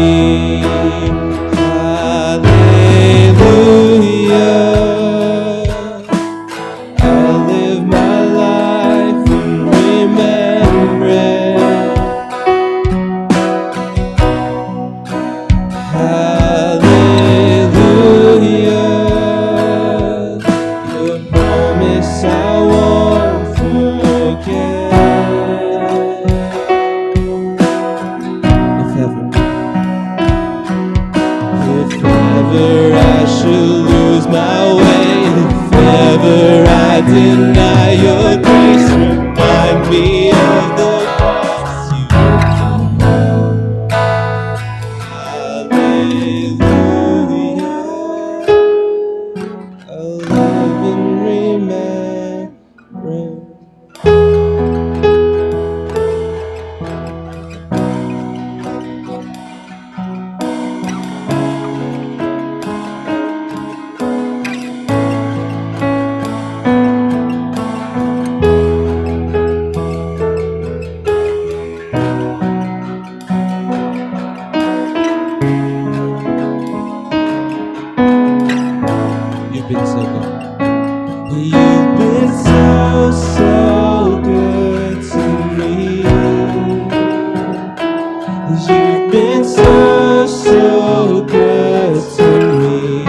[SPEAKER 3] Deny your grace, remind me of the cross you bore. Hallelujah, I'll live in remembrance. You've been so good. You've been so, so good to me. You've been so, so good to me.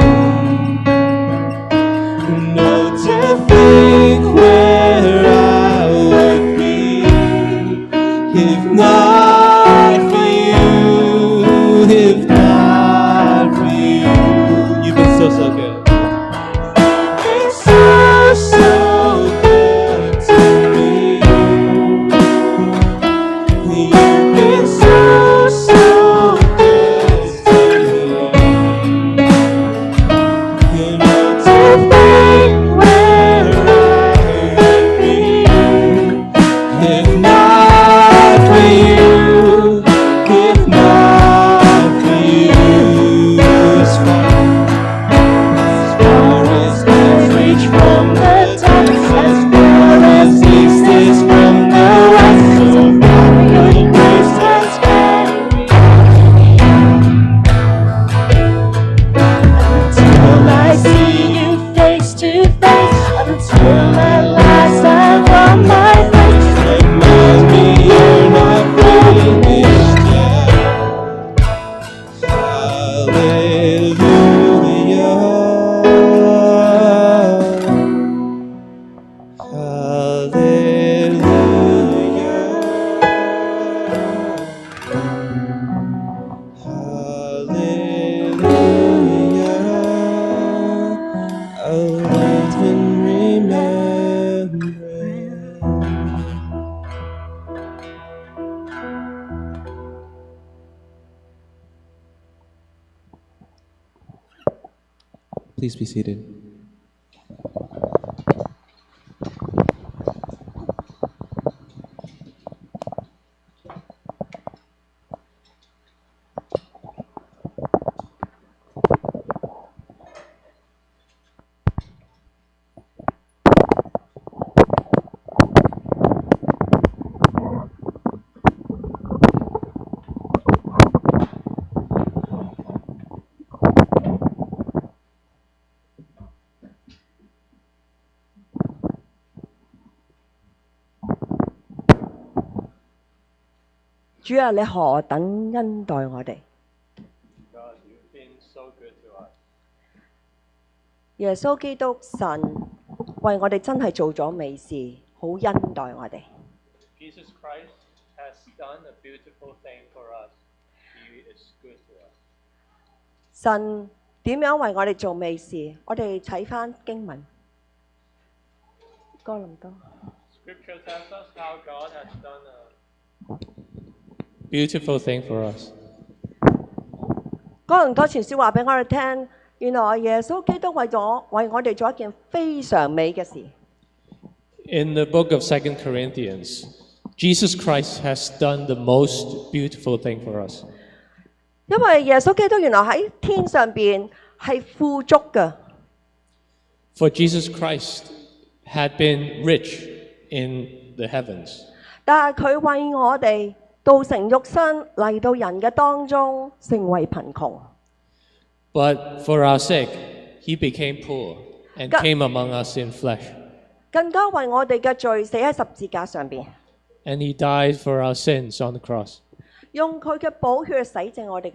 [SPEAKER 3] No to think where I would be if not for you, if not for you. You've been so, so good. Please be seated.
[SPEAKER 4] 主啊，你何等恩待我哋。
[SPEAKER 5] God, you've been so good to us.
[SPEAKER 4] 耶穌基督神為我哋真係做咗美事，好恩待我哋。
[SPEAKER 5] Jesus Christ has done a beautiful thing for us. He is good to us.
[SPEAKER 4] 神點樣為我哋做美事？我哋睇翻經文，哥林多。
[SPEAKER 5] Scripture tells us how God has done a beautiful thing for us.
[SPEAKER 4] 哥林多前書話俾我哋聽，原來耶穌基督為咗為我哋做一件非常美嘅事。
[SPEAKER 5] In the book of Second Corinthians, Jesus Christ has done the most beautiful thing for us.
[SPEAKER 4] 因為耶穌基督原來喺天上邊係富足嘅，
[SPEAKER 5] For Jesus Christ had been rich in the heavens,
[SPEAKER 4] 但係佢為我哋道成肉身嚟到人嘅當中，成為貧窮。
[SPEAKER 5] but for our sake, he became poor and
[SPEAKER 4] God-
[SPEAKER 5] came among us in flesh.
[SPEAKER 4] 更加為我哋嘅罪死喺十字架上邊，
[SPEAKER 5] And he died for our sins on the cross.
[SPEAKER 4] 用佢嘅寶血洗淨我哋嘅